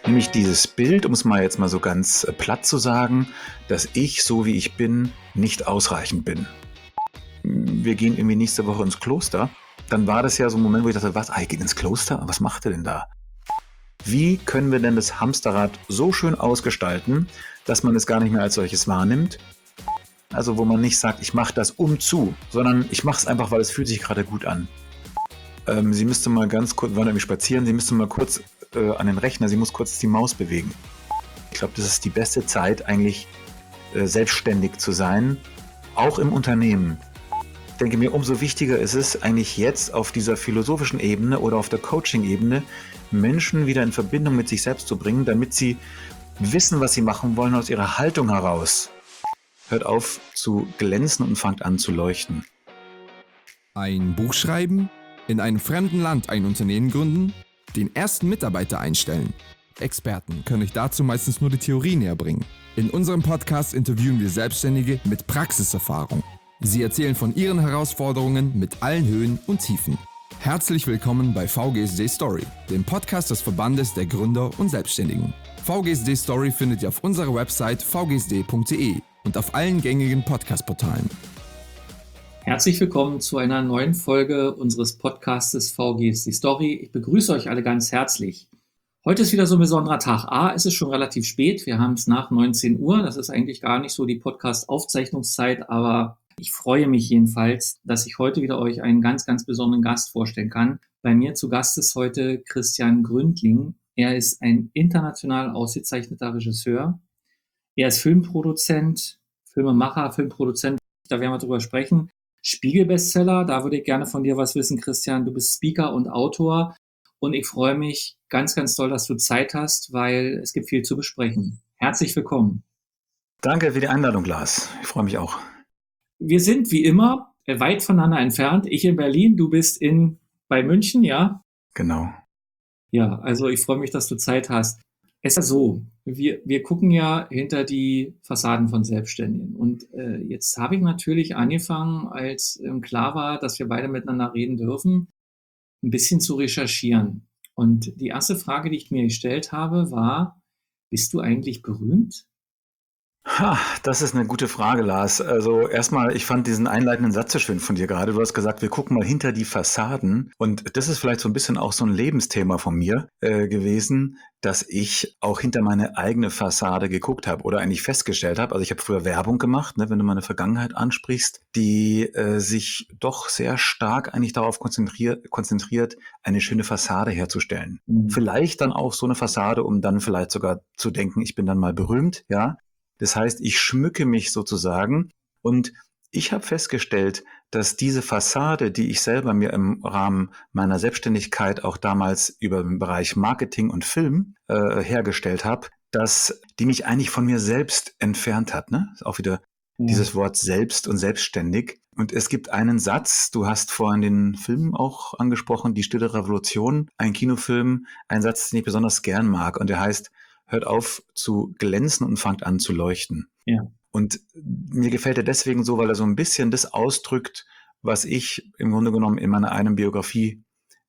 Nämlich dieses Bild, um es mal jetzt mal so ganz platt zu sagen, dass ich, so wie ich bin, nicht ausreichend bin. Wir gehen irgendwie nächste Woche ins Kloster. Dann war das ja so ein Moment, wo ich dachte, was, ich gehe ins Kloster? Was macht er denn da? Wie können wir denn das Hamsterrad so schön ausgestalten, dass man es gar nicht mehr als solches wahrnimmt? Also wo man nicht sagt, ich mache das sondern ich mache es einfach, weil es fühlt sich gerade gut an. Sie müsste mal ganz kurz, wir waren irgendwie spazieren, sie müsste mal kurz an den Rechner, sie muss kurz die Maus bewegen. Ich glaube, das ist die beste Zeit, eigentlich selbstständig zu sein, auch im Unternehmen. Ich denke mir, umso wichtiger ist es eigentlich jetzt auf dieser philosophischen Ebene oder auf der Coaching-Ebene, Menschen wieder in Verbindung mit sich selbst zu bringen, damit sie wissen, was sie machen wollen aus ihrer Haltung heraus. Hört auf zu glänzen und fangt an zu leuchten. Ein Buch schreiben, in einem fremden Land ein Unternehmen gründen, den ersten Mitarbeiter einstellen. Experten können euch dazu meistens nur die Theorie näher bringen. In unserem Podcast interviewen wir Selbstständige mit Praxiserfahrung. Sie erzählen von ihren Herausforderungen mit allen Höhen und Tiefen. Herzlich willkommen bei VGSD Story, dem Podcast des Verbandes der Gründer und Selbstständigen. VGSD Story findet ihr auf unserer Website vgsd.de und auf allen gängigen Podcast-Portalen. Herzlich willkommen zu einer neuen Folge unseres Podcastes VGSD Story. Ich begrüße euch alle ganz herzlich. Heute ist wieder so ein besonderer Tag. Es ist schon relativ spät. Wir haben es nach 19 Uhr. Das ist eigentlich gar nicht so die Podcast-Aufzeichnungszeit, aber ich freue mich jedenfalls, dass ich heute wieder euch einen ganz, ganz besonderen Gast vorstellen kann. Bei mir zu Gast ist heute Christian Gründling. Er ist ein international ausgezeichneter Regisseur. Er ist Filmproduzent, Filmemacher, Filmproduzent. Da werden wir drüber sprechen. Spiegel-Bestseller, da würde ich gerne von dir was wissen, Christian. Du bist Speaker und Autor und ich freue mich ganz, ganz doll, dass du Zeit hast, weil es gibt viel zu besprechen. Herzlich willkommen. Danke für die Einladung, Lars. Ich freue mich auch. Wir sind wie immer weit voneinander entfernt. Ich in Berlin, du bist bei München, ja? Genau. Ja, also ich freue mich, dass du Zeit hast. Es ist ja so, wir gucken ja hinter die Fassaden von Selbstständigen. Und jetzt habe ich natürlich angefangen, als klar war, dass wir beide miteinander reden dürfen, ein bisschen zu recherchieren. Und die erste Frage, die ich mir gestellt habe, war, bist du eigentlich berühmt? Das ist eine gute Frage, Lars. Also erstmal, ich fand diesen einleitenden Satz so schön von dir gerade. Du hast gesagt, wir gucken mal hinter die Fassaden. Und das ist vielleicht so ein bisschen auch so ein Lebensthema von mir gewesen, dass ich auch hinter meine eigene Fassade geguckt habe oder eigentlich festgestellt habe. Also ich habe früher Werbung gemacht, ne, wenn du meine Vergangenheit ansprichst, die sich doch sehr stark eigentlich darauf konzentriert, eine schöne Fassade herzustellen. Vielleicht dann auch so eine Fassade, um dann vielleicht sogar zu denken, ich bin dann mal berühmt, ja. Das heißt, ich schmücke mich sozusagen und ich habe festgestellt, dass diese Fassade, die ich selber mir im Rahmen meiner Selbstständigkeit auch damals über den Bereich Marketing und Film hergestellt habe, dass die mich eigentlich von mir selbst entfernt hat. Ne? Auch wieder dieses Wort selbst und selbstständig. Und es gibt einen Satz, du hast vorhin den Film auch angesprochen, Die Stille Revolution, ein Kinofilm, ein Satz, den ich besonders gern mag und der heißt, hört auf zu glänzen und fangt an zu leuchten. Ja. Und mir gefällt er deswegen so, weil er so ein bisschen das ausdrückt, was ich im Grunde genommen in meiner einen Biografie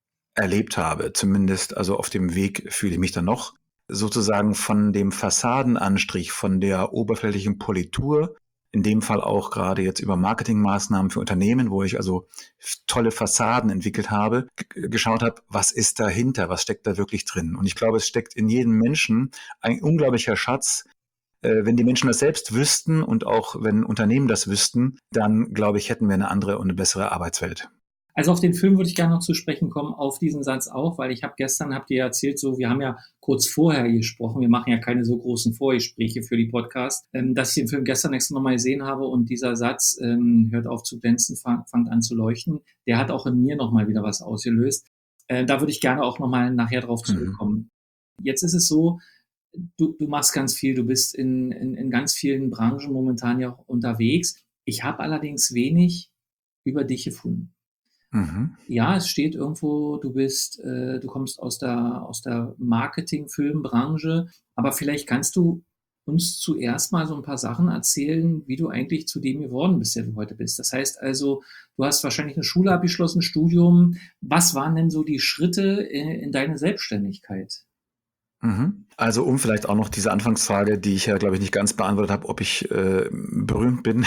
erlebt habe. Zumindest, also auf dem Weg fühle ich mich dann noch. Sozusagen von dem Fassadenanstrich, von der oberflächlichen Politur, in dem Fall auch gerade jetzt über Marketingmaßnahmen für Unternehmen, wo ich also tolle Fassaden entwickelt habe, geschaut habe, was ist dahinter, was steckt da wirklich drin. Und ich glaube, es steckt in jedem Menschen ein unglaublicher Schatz. Wenn die Menschen das selbst wüssten und auch wenn Unternehmen das wüssten, dann glaube ich, hätten wir eine andere und eine bessere Arbeitswelt. Also auf den Film würde ich gerne noch zu sprechen kommen, auf diesen Satz auch, weil ich habe gestern, habt ihr erzählt, so wir haben ja kurz vorher gesprochen, wir machen ja keine so großen Vorgespräche für die Podcasts, dass ich den Film gestern extra nochmal gesehen habe und dieser Satz, hört auf zu glänzen, fangt an zu leuchten, der hat auch in mir nochmal wieder was ausgelöst. Da würde ich gerne auch nochmal nachher drauf zurückkommen. Jetzt ist es so, du machst ganz viel, du bist in ganz vielen Branchen momentan ja auch unterwegs. Ich habe allerdings wenig über dich gefunden. Ja, es steht irgendwo, du kommst aus der Marketing-Filmbranche, aber vielleicht kannst du uns zuerst mal so ein paar Sachen erzählen, wie du eigentlich zu dem geworden bist, der du heute bist. Das heißt also, du hast wahrscheinlich eine Schule abgeschlossen, Studium. Was waren denn so die Schritte in deine Selbstständigkeit? Also um vielleicht auch noch diese Anfangsfrage, die ich ja, glaube ich, nicht ganz beantwortet habe, ob ich berühmt bin.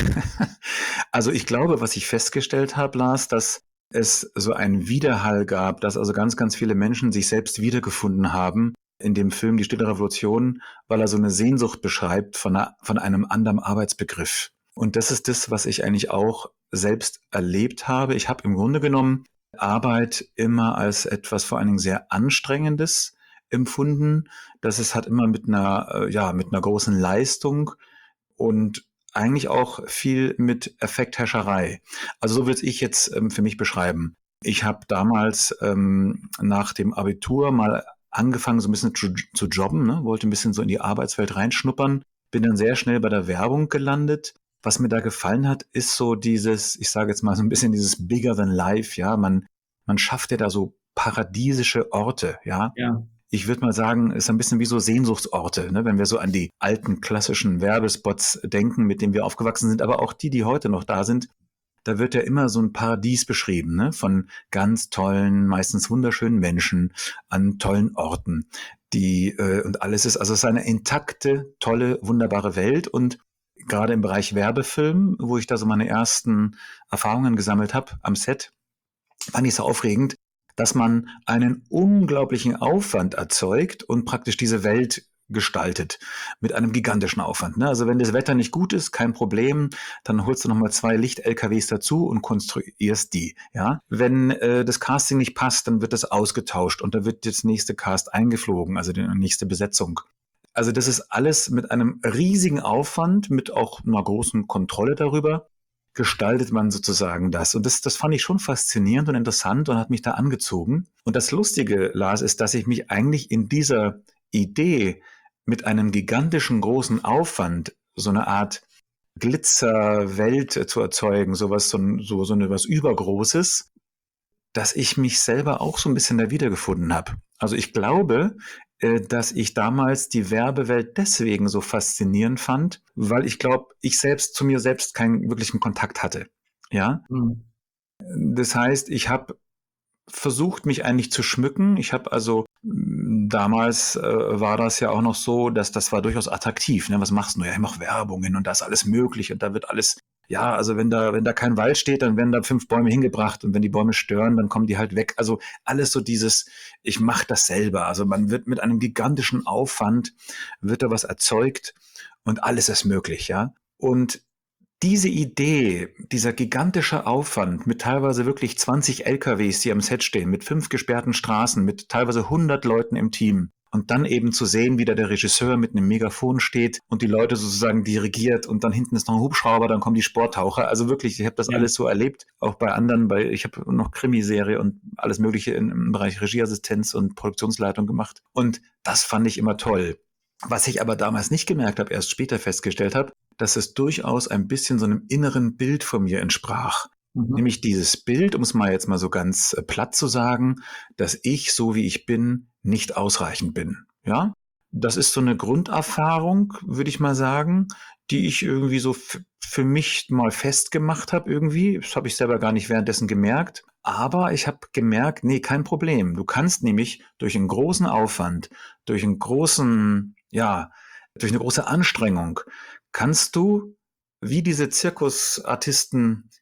Also ich glaube, was ich festgestellt habe, Lars, dass es so einen Widerhall gab, dass also ganz, ganz viele Menschen sich selbst wiedergefunden haben in dem Film Die Stille Revolution, weil er so eine Sehnsucht beschreibt von einem anderen Arbeitsbegriff. Und das ist das, was ich eigentlich auch selbst erlebt habe. Ich habe im Grunde genommen Arbeit immer als etwas vor allen Dingen sehr Anstrengendes empfunden. Das es hat immer mit einer großen Leistung und eigentlich auch viel mit Effekthascherei. Also so würde ich jetzt für mich beschreiben. Ich habe damals nach dem Abitur mal angefangen, so ein bisschen zu jobben, ne? Wollte ein bisschen so in die Arbeitswelt reinschnuppern, bin dann sehr schnell bei der Werbung gelandet. Was mir da gefallen hat, ist so dieses, ich sage jetzt mal so ein bisschen dieses Bigger than Life, ja, man schafft ja da so paradiesische Orte, ja. Ja, Ich würde mal sagen, ist ein bisschen wie so Sehnsuchtsorte, ne? Wenn wir so an die alten klassischen Werbespots denken, mit denen wir aufgewachsen sind, aber auch die heute noch da sind, da wird ja immer so ein Paradies beschrieben, ne? Von ganz tollen, meistens wunderschönen Menschen an tollen Orten, und alles ist, also es ist eine intakte, tolle, wunderbare Welt und gerade im Bereich Werbefilm, wo ich da so meine ersten Erfahrungen gesammelt habe am Set, fand ich es so aufregend, dass man einen unglaublichen Aufwand erzeugt und praktisch diese Welt gestaltet mit einem gigantischen Aufwand. Ne? Also wenn das Wetter nicht gut ist, kein Problem, dann holst du nochmal 2 Licht-LKWs dazu und konstruierst die. Ja? Wenn das Casting nicht passt, dann wird das ausgetauscht und da wird das nächste Cast eingeflogen, also die nächste Besetzung. Also das ist alles mit einem riesigen Aufwand, mit auch einer großen Kontrolle darüber, gestaltet man sozusagen das. Und das fand ich schon faszinierend und interessant und hat mich da angezogen. Und das Lustige, Lars, ist, dass ich mich eigentlich in dieser Idee mit einem gigantischen großen Aufwand, so eine Art Glitzerwelt zu erzeugen, so eine was Übergroßes, dass ich mich selber auch so ein bisschen da wiedergefunden habe. Also ich glaube, dass ich damals die Werbewelt deswegen so faszinierend fand, weil ich glaube, ich selbst zu mir selbst keinen wirklichen Kontakt hatte. Ja, mhm. das heißt, ich habe versucht, mich eigentlich zu schmücken. Ich habe also damals war das ja auch noch so, dass das war durchaus attraktiv. Ne? Was machst du? Ja, ich mache Werbungen und da ist alles möglich und da wird alles. Ja, also wenn da kein Wald steht, dann werden da 5 Bäume hingebracht und wenn die Bäume stören, dann kommen die halt weg. Also alles so dieses, ich mache das selber. Also man wird mit einem gigantischen Aufwand wird da was erzeugt und alles ist möglich, ja. Und diese Idee, dieser gigantische Aufwand mit teilweise wirklich 20 LKWs, die am Set stehen, mit 5 gesperrten Straßen, mit teilweise 100 Leuten im Team. Und dann eben zu sehen, wie da der Regisseur mit einem Megafon steht und die Leute sozusagen dirigiert und dann hinten ist noch ein Hubschrauber, dann kommen die Sporttaucher. Also wirklich, ich habe das Ja, alles so erlebt, auch bei anderen, ich habe noch Krimiserie und alles Mögliche im Bereich Regieassistenz und Produktionsleitung gemacht. Und das fand ich immer toll. Was ich aber damals nicht gemerkt habe, erst später festgestellt habe, dass es durchaus ein bisschen so einem inneren Bild von mir entsprach. mhm. Nämlich dieses Bild, um es mal jetzt mal so ganz platt zu sagen, dass ich, so wie ich bin, nicht ausreichend bin. Ja, das ist so eine Grunderfahrung, würde ich mal sagen, die ich irgendwie so für mich mal festgemacht habe irgendwie. Das habe ich selber gar nicht währenddessen gemerkt. Aber ich habe gemerkt, nee, kein Problem. Du kannst nämlich durch einen großen Aufwand, durch einen großen, ja, durch eine große Anstrengung, kannst du, wie diese Zirkusartisten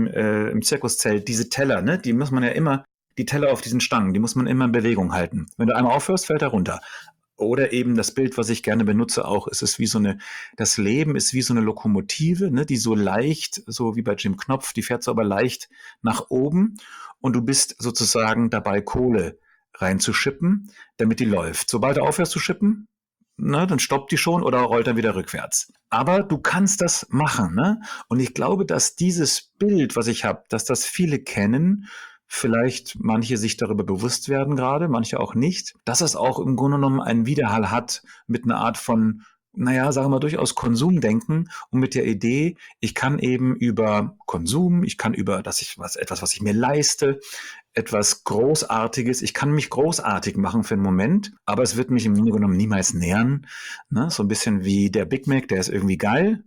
im Zirkuszelt, diese Teller, ne, die muss man ja immer, die Teller auf diesen Stangen, die muss man immer in Bewegung halten. Wenn du einmal aufhörst, fällt er runter. Oder eben das Bild, was ich gerne benutze auch, ist es wie so eine, das Leben ist wie so eine Lokomotive, ne, die so leicht, so wie bei Jim Knopf, die fährt so aber leicht nach oben und du bist sozusagen dabei, Kohle reinzuschippen, damit die läuft. Sobald du aufhörst zu schippen, ne, dann stoppt die schon oder rollt dann wieder rückwärts. Aber du kannst das machen, ne? Und ich glaube, dass dieses Bild, was ich habe, dass das viele kennen, vielleicht manche sich darüber bewusst werden gerade, manche auch nicht, dass es auch im Grunde genommen einen Widerhall hat mit einer Art von, naja, sagen wir mal, durchaus Konsumdenken und mit der Idee, ich kann eben über Konsum, ich kann über, etwas, was ich mir leiste, etwas Großartiges. Ich kann mich großartig machen für einen Moment, aber es wird mich im Grunde genommen niemals nähern. Ne? So ein bisschen wie der Big Mac, der ist irgendwie geil,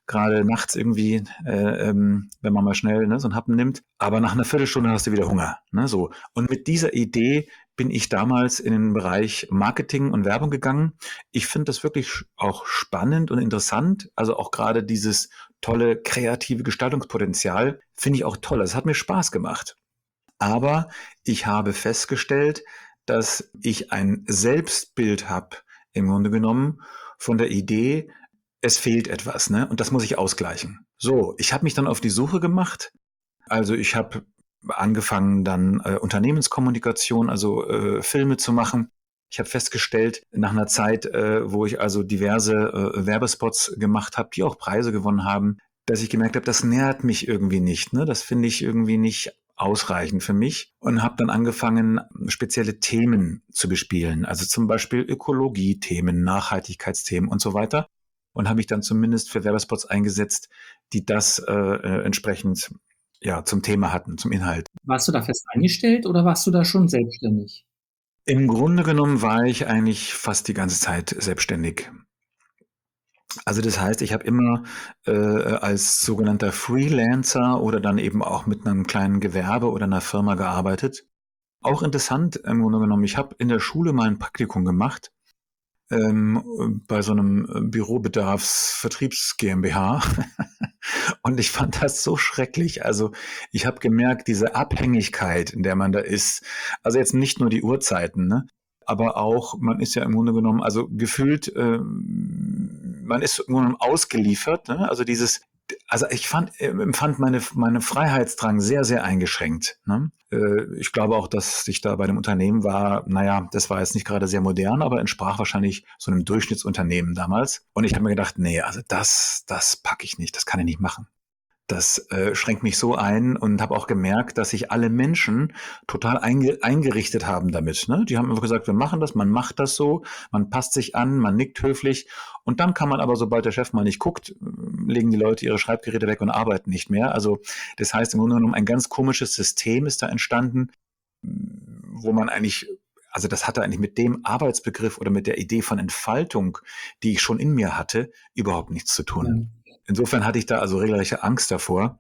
gerade nachts irgendwie, wenn man mal schnell, ne, so einen Happen nimmt. Aber nach einer Viertelstunde hast du wieder Hunger, ne, so. Und mit dieser Idee bin ich damals in den Bereich Marketing und Werbung gegangen. Ich finde das wirklich auch spannend und interessant. Also auch gerade dieses tolle kreative Gestaltungspotenzial finde ich auch toll. Es hat mir Spaß gemacht. Aber ich habe festgestellt, dass ich ein Selbstbild habe, im Grunde genommen, von der Idee, es fehlt etwas, ne? Und das muss ich ausgleichen. So, ich habe mich dann auf die Suche gemacht. Also ich habe angefangen dann Unternehmenskommunikation, also Filme zu machen. Ich habe festgestellt, nach einer Zeit, wo ich also diverse Werbespots gemacht habe, die auch Preise gewonnen haben, dass ich gemerkt habe, das nährt mich irgendwie nicht. Ne? Das finde ich irgendwie nicht ausreichend für mich und habe dann angefangen, spezielle Themen zu bespielen. Also zum Beispiel Ökologie-Themen, Nachhaltigkeitsthemen und so weiter. Und habe mich dann zumindest für Werbespots eingesetzt, die das entsprechend ja, zum Thema hatten, zum Inhalt. Warst du da fest eingestellt oder warst du da schon selbstständig? Im Grunde genommen war ich eigentlich fast die ganze Zeit selbstständig. Also das heißt, ich habe immer als sogenannter Freelancer oder dann eben auch mit einem kleinen Gewerbe oder einer Firma gearbeitet. Auch interessant im Grunde genommen, ich habe in der Schule mal ein Praktikum gemacht bei so einem Bürobedarfsvertriebs GmbH. Und ich fand das so schrecklich. Also ich habe gemerkt, diese Abhängigkeit, in der man da ist, also jetzt nicht nur die Uhrzeiten, ne? Aber auch, man ist ja im Grunde genommen, also gefühlt, man ist im Grunde genommen ausgeliefert. Ne? Also dieses, also ich empfand meine Freiheitsdrang sehr, sehr eingeschränkt. Ne? Ich glaube auch, dass ich da bei dem Unternehmen war, naja, das war jetzt nicht gerade sehr modern, aber entsprach wahrscheinlich so einem Durchschnittsunternehmen damals. Und ich habe mir gedacht, nee, also das packe ich nicht, das kann ich nicht machen. Das schränkt mich so ein und habe auch gemerkt, dass sich alle Menschen total eingerichtet haben damit. Ne? Die haben einfach gesagt, wir machen das, man macht das so, man passt sich an, man nickt höflich und dann kann man aber, sobald der Chef mal nicht guckt, legen die Leute ihre Schreibgeräte weg und arbeiten nicht mehr. Also das heißt im Grunde genommen, ein ganz komisches System ist da entstanden, wo man eigentlich, also das hatte eigentlich mit dem Arbeitsbegriff oder mit der Idee von Entfaltung, die ich schon in mir hatte, überhaupt nichts zu tun. Ja. Insofern hatte ich da also regelrechte Angst davor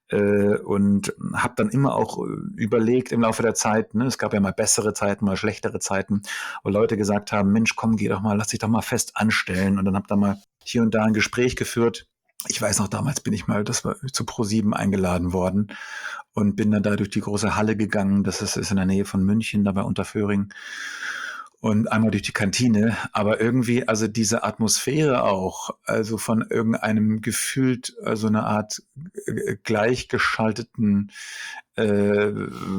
und habe dann immer auch überlegt im Laufe der Zeit, ne, es gab ja mal bessere Zeiten, mal schlechtere Zeiten, wo Leute gesagt haben, Mensch, komm, geh doch mal, lass dich doch mal fest anstellen. Und dann habe da mal hier und da ein Gespräch geführt. Ich weiß noch, damals bin ich mal, das war zu Pro7 eingeladen worden und bin dann da durch die große Halle gegangen. Das ist in der Nähe von München, da bei Unterföhring. Und einmal durch die Kantine, aber irgendwie, also diese Atmosphäre auch, also von irgendeinem gefühlt, also eine Art gleichgeschalteten, äh,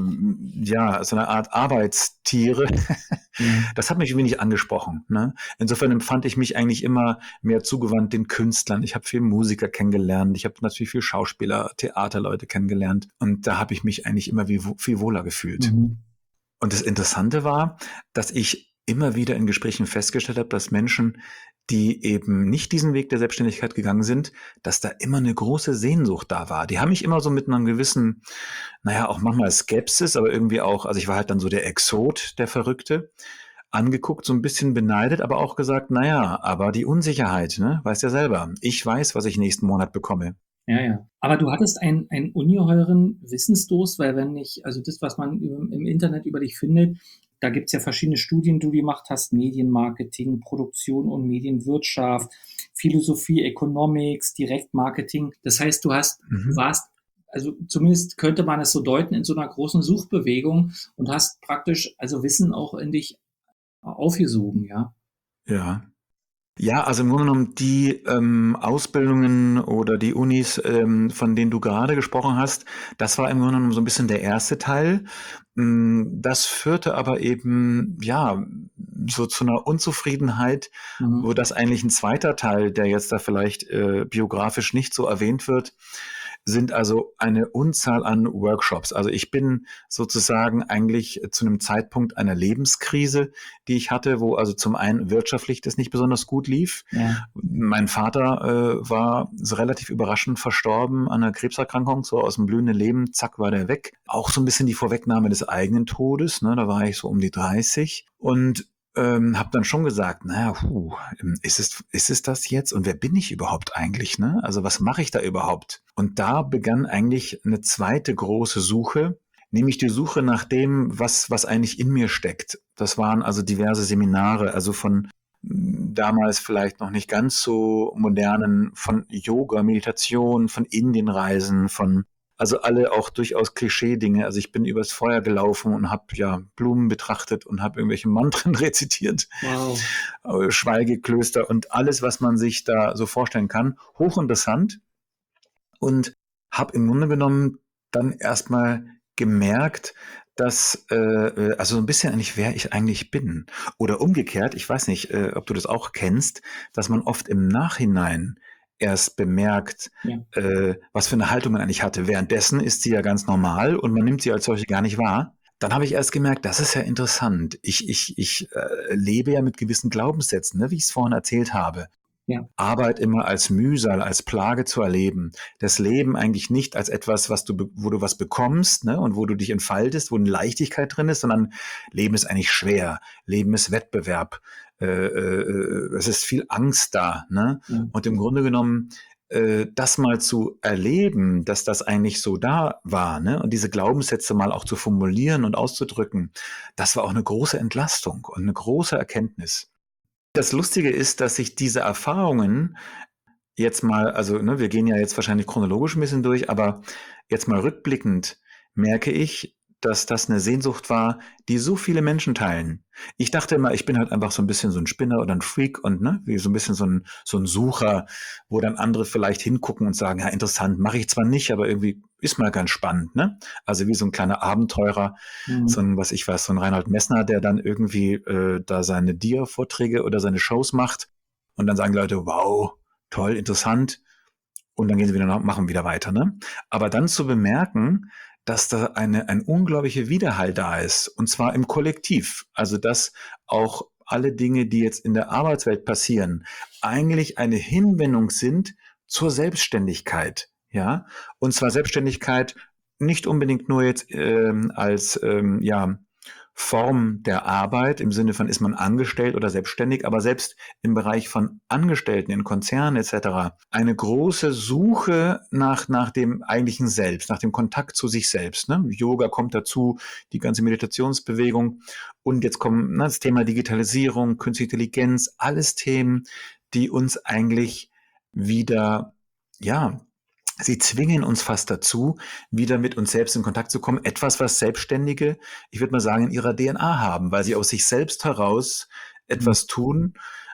ja, so eine Art Arbeitstiere, das hat mich wenig angesprochen. Ne? Insofern empfand ich mich eigentlich immer mehr zugewandt den Künstlern. Ich habe viel Musiker kennengelernt, ich habe natürlich viel Schauspieler, Theaterleute kennengelernt und da habe ich mich eigentlich immer viel wohler gefühlt. Mhm. Und das Interessante war, dass ich immer wieder in Gesprächen festgestellt habe, dass Menschen, die eben nicht diesen Weg der Selbstständigkeit gegangen sind, dass da immer eine große Sehnsucht da war. Die haben mich immer so mit einem gewissen, naja, auch manchmal Skepsis, aber irgendwie auch, also ich war halt dann so der Exot, der Verrückte, angeguckt, so ein bisschen beneidet, aber auch gesagt, naja, aber die Unsicherheit, ne, weißt ja selber. Ich weiß, was ich nächsten Monat bekomme. Ja, ja. Aber du hattest einen ungeheuren Wissensdurst, weil wenn ich, also das, was man im Internet über dich findet, da gibt's ja verschiedene Studien, die du gemacht hast, Medienmarketing, Produktion und Medienwirtschaft, Philosophie, Economics, Direktmarketing. Das heißt, du warst, also zumindest könnte man es so deuten, in so einer großen Suchbewegung und hast praktisch also Wissen auch in dich aufgesogen, ja. Ja. Ja, also im Grunde genommen die Ausbildungen oder die Unis, von denen du gerade gesprochen hast, das war im Grunde genommen so ein bisschen der erste Teil. Das führte aber eben, ja, so zu einer Unzufriedenheit, wo das eigentlich ein zweiter Teil, der jetzt da vielleicht biografisch nicht so erwähnt wird, sind also eine Unzahl an Workshops. Also ich bin sozusagen eigentlich zu einem Zeitpunkt einer Lebenskrise, die ich hatte, wo also zum einen wirtschaftlich das nicht besonders gut lief. Ja. Mein Vater war so relativ überraschend verstorben an einer Krebserkrankung, so aus dem blühenden Leben, zack, war der weg. Auch so ein bisschen die Vorwegnahme des eigenen Todes, ne? Da war ich so um die 30 und habe dann schon gesagt, naja, ist es das jetzt? Und wer bin ich überhaupt eigentlich? Ne? Also was mache ich da überhaupt? Und da begann eigentlich eine zweite große Suche, nämlich die Suche nach dem, was eigentlich in mir steckt. Das waren also diverse Seminare, also von damals vielleicht noch nicht ganz so modernen, von Yoga, Meditation, von Indienreisen, von also alle auch durchaus Klischee-Dinge. Also ich bin übers Feuer gelaufen und habe ja Blumen betrachtet und habe irgendwelche Mantren rezitiert, Wow. Schweigeklöster und alles, was man sich da so vorstellen kann. Hochinteressant und habe im Grunde genommen dann erstmal gemerkt, dass also so ein bisschen eigentlich, wer ich eigentlich bin. Oder umgekehrt, ich weiß nicht, ob du das auch kennst, dass man oft im Nachhinein erst bemerkt, Ja. was für eine Haltung man eigentlich hatte. Währenddessen ist sie ja ganz normal und man nimmt sie als solche gar nicht wahr. Dann habe ich erst gemerkt, das ist ja interessant. Ich lebe ja mit gewissen Glaubenssätzen, ne, wie ich es vorhin erzählt habe. Ja. Arbeit immer als Mühsal, als Plage zu erleben. Das Leben eigentlich nicht als etwas, wo du was bekommst, ne, und wo du dich entfaltest, wo eine Leichtigkeit drin ist, sondern Leben ist eigentlich schwer. Leben ist Wettbewerb. Es ist viel Angst da, ne? Ja. Und im Grunde genommen das mal zu erleben, dass das eigentlich so da war, ne? Und diese Glaubenssätze mal auch zu formulieren und auszudrücken, das war auch eine große Entlastung und eine große Erkenntnis. Das Lustige ist, dass sich diese Erfahrungen jetzt mal, also ne, wir gehen ja jetzt wahrscheinlich chronologisch ein bisschen durch, aber jetzt mal rückblickend merke ich, dass das eine Sehnsucht war, die so viele Menschen teilen. Ich dachte immer, ich bin halt einfach so ein bisschen so ein Spinner oder ein Freak und ne, wie so ein bisschen so ein Sucher, wo dann andere vielleicht hingucken und sagen, ja, interessant, mache ich zwar nicht, aber irgendwie ist mal ganz spannend, ne? Also wie so ein kleiner Abenteurer, so Mhm. ein, was ich weiß, so ein Reinhold Messner, der dann irgendwie da seine Dia-Vorträge oder seine Shows macht und dann sagen die Leute, wow, toll, interessant. Und dann gehen sie wieder nach, machen wieder weiter. Ne? Aber dann zu bemerken, dass da ein unglaublicher Widerhall da ist, und zwar im Kollektiv. Also dass auch alle Dinge, die jetzt in der Arbeitswelt passieren, eigentlich eine Hinwendung sind zur Selbstständigkeit. Ja, und zwar Selbstständigkeit nicht unbedingt nur jetzt als ja, Form der Arbeit im Sinne von ist man angestellt oder selbstständig, aber selbst im Bereich von Angestellten in Konzernen etc. eine große Suche nach dem eigentlichen Selbst, nach dem Kontakt zu sich selbst. Ne? Yoga kommt dazu, die ganze Meditationsbewegung und jetzt kommt das Thema Digitalisierung, Künstliche Intelligenz, alles Themen, die uns eigentlich wieder, ja, sie zwingen uns fast dazu, wieder mit uns selbst in Kontakt zu kommen. Etwas, was Selbstständige, ich würde mal sagen, in ihrer DNA haben, weil sie aus sich selbst heraus Mhm. etwas tun,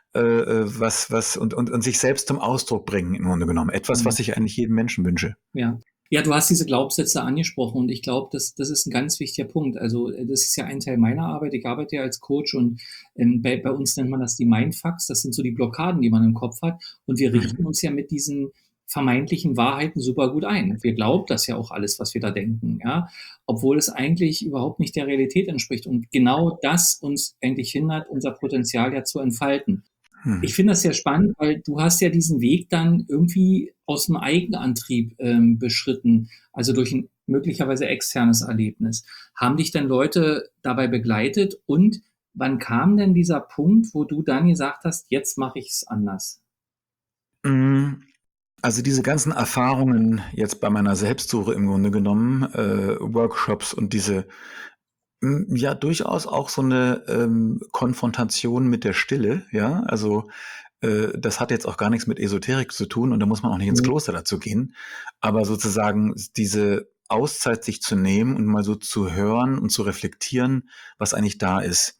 und sich selbst zum Ausdruck bringen, im Grunde genommen. Etwas, was ich eigentlich jedem Menschen wünsche. Ja. Ja, du hast diese Glaubenssätze angesprochen und ich glaube, das ist ein ganz wichtiger Punkt. Also das ist ja ein Teil meiner Arbeit. Ich arbeite ja als Coach und bei uns nennt man das die Mindfucks. Das sind so die Blockaden, die man im Kopf hat. Und wir richten Mhm. uns ja mit diesen vermeintlichen Wahrheiten super gut ein. Wir glauben das ja auch alles, was wir da denken, ja, obwohl es eigentlich überhaupt nicht der Realität entspricht. Und genau das uns eigentlich hindert, unser Potenzial ja zu entfalten. Ich Mhm. finde das sehr spannend, weil du hast ja diesen Weg dann irgendwie aus dem Eigenantrieb beschritten, also durch ein möglicherweise externes Erlebnis. Haben dich denn Leute dabei begleitet und wann kam denn dieser Punkt, wo du dann gesagt hast, jetzt mache ich es anders? Mm, Also diese ganzen Erfahrungen jetzt bei meiner Selbstsuche im Grunde genommen, Workshops und diese ja, durchaus auch so eine Konfrontation mit der Stille, ja. Also, das hat jetzt auch gar nichts mit Esoterik zu tun und da muss man auch nicht ins Mhm. Kloster dazu gehen. Aber sozusagen diese Auszeit sich zu nehmen und mal so zu hören und zu reflektieren, was eigentlich da ist.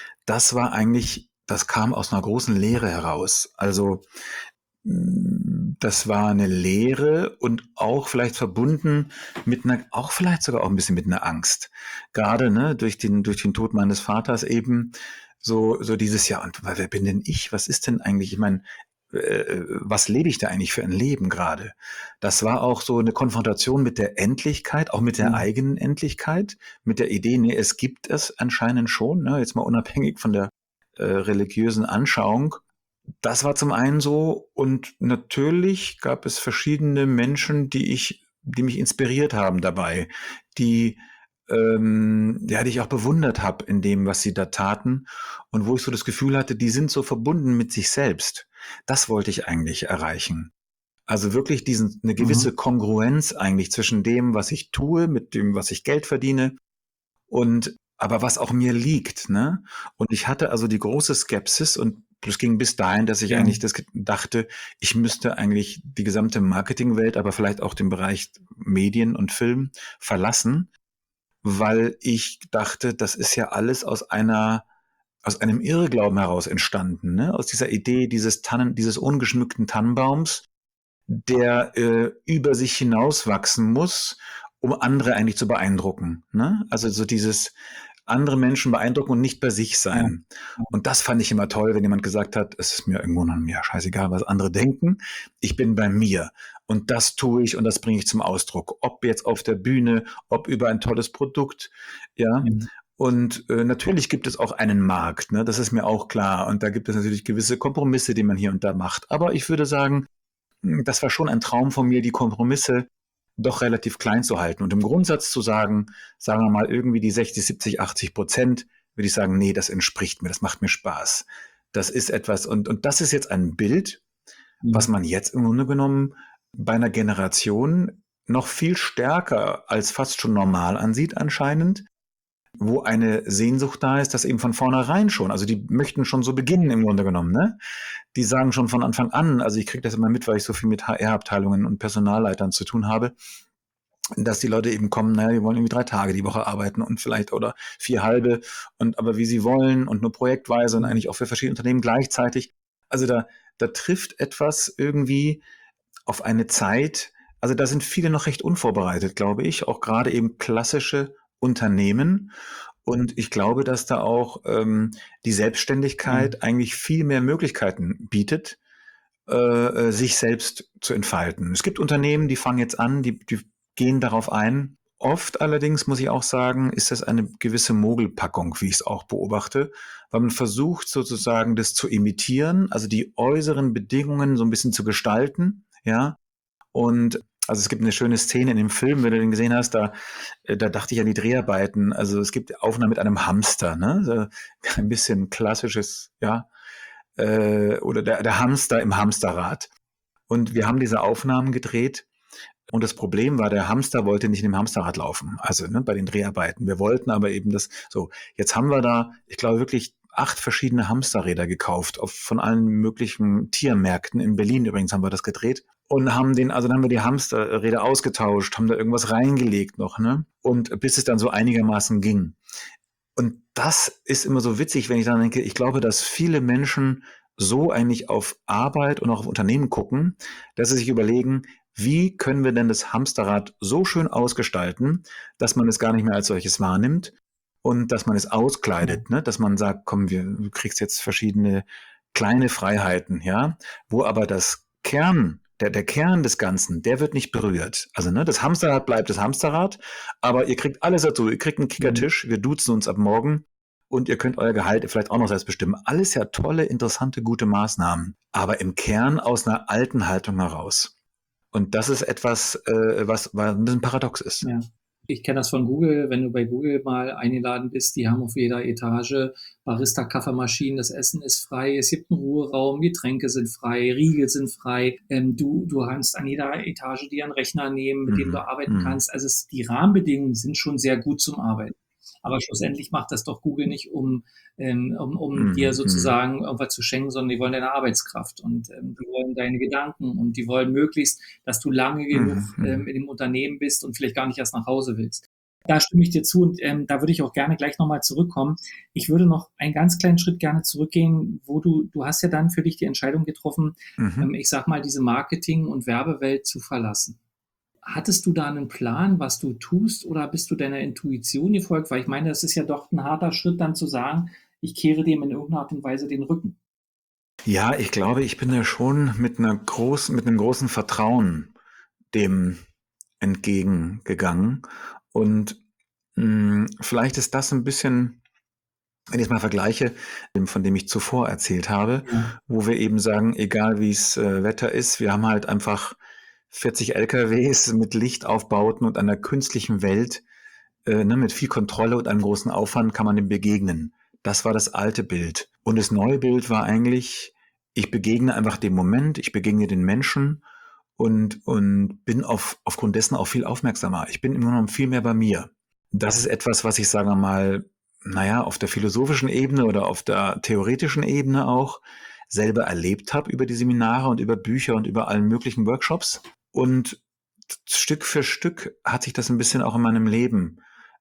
Das kam aus einer großen Leere heraus. Also, das war eine Leere und auch vielleicht verbunden mit einer, auch vielleicht sogar auch ein bisschen mit einer Angst. Gerade, ne, durch den Tod meines Vaters eben so dieses Jahr. Und wer bin denn ich? Was ist denn eigentlich? Ich meine, was lebe ich da eigentlich für ein Leben gerade? Das war auch so eine Konfrontation mit der Endlichkeit, auch mit der Mhm. eigenen Endlichkeit, mit der Idee, nee, es gibt es anscheinend schon, ne, jetzt mal unabhängig von der religiösen Anschauung. Das war zum einen so und natürlich gab es verschiedene Menschen, die mich inspiriert haben dabei, die ja, die ich auch bewundert habe in dem, was sie da taten und wo ich so das Gefühl hatte, die sind so verbunden mit sich selbst. Das wollte ich eigentlich erreichen. Also wirklich eine gewisse Mhm. Kongruenz eigentlich zwischen dem, was ich tue, mit dem, was ich Geld verdiene und aber was auch mir liegt, ne? Und ich hatte also die große Skepsis und das ging bis dahin, dass ich Ja. eigentlich dachte, ich müsste eigentlich die gesamte Marketingwelt, aber vielleicht auch den Bereich Medien und Film verlassen, weil ich dachte, das ist ja alles aus einem Irrglauben heraus entstanden, ne? Aus dieser Idee dieses ungeschmückten Tannenbaums, der über sich hinauswachsen muss, um andere eigentlich zu beeindrucken. Ne? Also so dieses andere Menschen beeindrucken und nicht bei sich Ja. sein. Und das fand ich immer toll, wenn jemand gesagt hat, es ist mir irgendwo noch mir scheißegal, was andere denken. Ich bin bei mir. Und das tue ich und das bringe ich zum Ausdruck. Ob jetzt auf der Bühne, ob über ein tolles Produkt, ja. Mhm. Und natürlich gibt es auch einen Markt, ne? Das ist mir auch klar. Und da gibt es natürlich gewisse Kompromisse, die man hier und da macht. Aber ich würde sagen, das war schon ein Traum von mir, die Kompromisse doch relativ klein zu halten und im Grundsatz zu sagen, sagen wir mal irgendwie die 60, 70, 80%, würde ich sagen, nee, das entspricht mir, das macht mir Spaß. Das ist etwas und das ist jetzt ein Bild, was Mhm. man jetzt im Grunde genommen bei einer Generation noch viel stärker als fast schon normal ansieht anscheinend, wo eine Sehnsucht da ist, das eben von vornherein schon, also die möchten schon so beginnen im Grunde genommen, ne? Die sagen schon von Anfang an, also ich kriege das immer mit, weil ich so viel mit HR-Abteilungen und Personalleitern zu tun habe, dass die Leute eben kommen, naja, die wollen irgendwie 3 Tage die Woche arbeiten und vielleicht oder 4 halbe und aber wie sie wollen und nur projektweise und Mhm. eigentlich auch für verschiedene Unternehmen gleichzeitig. Also da trifft etwas irgendwie auf eine Zeit, also da sind viele noch recht unvorbereitet, glaube ich, auch gerade eben klassische Unternehmen. Und ich glaube, dass da auch die Ja. Selbstständigkeit eigentlich viel mehr Möglichkeiten bietet, sich selbst zu entfalten. Es gibt Unternehmen, die fangen jetzt an, die gehen darauf ein. Oft allerdings, muss ich auch sagen, ist das eine gewisse Mogelpackung, wie ich es auch beobachte, weil man versucht sozusagen das zu imitieren, also die äußeren Bedingungen so ein bisschen zu gestalten, ja. Und also es gibt eine schöne Szene in dem Film, wenn du den gesehen hast, da dachte ich an die Dreharbeiten. Also es gibt Aufnahmen mit einem Hamster, ne? So ein bisschen klassisches, ja, oder der Hamster im Hamsterrad. Und wir haben diese Aufnahmen gedreht und das Problem war, der Hamster wollte nicht in dem Hamsterrad laufen, also ne, bei den Dreharbeiten. Wir wollten aber eben das so. Jetzt haben wir da, ich glaube, wirklich 8 verschiedene Hamsterräder gekauft, von allen möglichen Tiermärkten. In Berlin übrigens haben wir das gedreht. Und also dann haben wir die Hamsterräder ausgetauscht, haben da irgendwas reingelegt noch, ne? Und bis es dann so einigermaßen ging. Und das ist immer so witzig, wenn ich dann denke, ich glaube, dass viele Menschen so eigentlich auf Arbeit und auch auf Unternehmen gucken, dass sie sich überlegen, wie können wir denn das Hamsterrad so schön ausgestalten, dass man es gar nicht mehr als solches wahrnimmt und dass man es Ja. auskleidet, ne? Dass man sagt, komm, du kriegst jetzt verschiedene kleine Freiheiten, ja, wo aber der Kern des Ganzen, der wird nicht berührt. Also ne, das Hamsterrad bleibt das Hamsterrad, aber ihr kriegt alles dazu. Ihr kriegt einen Mhm. Kickertisch, wir duzen uns ab morgen und ihr könnt euer Gehalt vielleicht auch noch selbst bestimmen. Alles ja tolle, interessante, gute Maßnahmen, aber im Kern aus einer alten Haltung heraus. Und das ist etwas, was ein bisschen paradox ist. Ja. Ich kenne das von Google, wenn du bei Google mal eingeladen bist, die haben auf jeder Etage Barista-Kaffeemaschinen, das Essen ist frei, es gibt einen Ruheraum, Getränke sind frei, Riegel sind frei, du kannst an jeder Etage dir einen Rechner nehmen, mit dem du Mhm. arbeiten Mhm. kannst. Also die Rahmenbedingungen sind schon sehr gut zum Arbeiten. Aber schlussendlich macht das doch Google nicht, um dir Mhm. Mhm. sozusagen irgendwas zu schenken, sondern die wollen deine Arbeitskraft und die wollen deine Gedanken und die wollen möglichst, dass du lange genug Mhm. Mhm. in dem Unternehmen bist und vielleicht gar nicht erst nach Hause willst. Da stimme ich dir zu und da würde ich auch gerne gleich nochmal zurückkommen. Ich würde noch einen ganz kleinen Schritt gerne zurückgehen, wo du hast ja dann für dich die Entscheidung getroffen, Mhm. ich sag mal, diese Marketing- und Werbewelt zu verlassen. Hattest du da einen Plan, was du tust, oder bist du deiner Intuition gefolgt? Weil ich meine, das ist ja doch ein harter Schritt, dann zu sagen, ich kehre dem in irgendeiner Art und Weise den Rücken. Ja, ich glaube, ich bin da schon mit einem großen Vertrauen dem entgegengegangen. Und vielleicht ist das ein bisschen, wenn ich es mal vergleiche, von dem ich zuvor erzählt habe, Ja. wo wir eben sagen, egal wie es Wetter ist, wir haben halt einfach 40 LKWs mit Lichtaufbauten und einer künstlichen Welt, ne, mit viel Kontrolle und einem großen Aufwand kann man dem begegnen. Das war das alte Bild. Und das neue Bild war eigentlich, ich begegne einfach dem Moment, ich begegne den Menschen und bin aufgrund dessen auch viel aufmerksamer. Ich bin immer noch viel mehr bei mir. Das ist etwas, was ich, sagen wir mal, naja, auf der philosophischen Ebene oder auf der theoretischen Ebene auch selber erlebt habe über die Seminare und über Bücher und über allen möglichen Workshops. Und Stück für Stück hat sich das ein bisschen auch in meinem Leben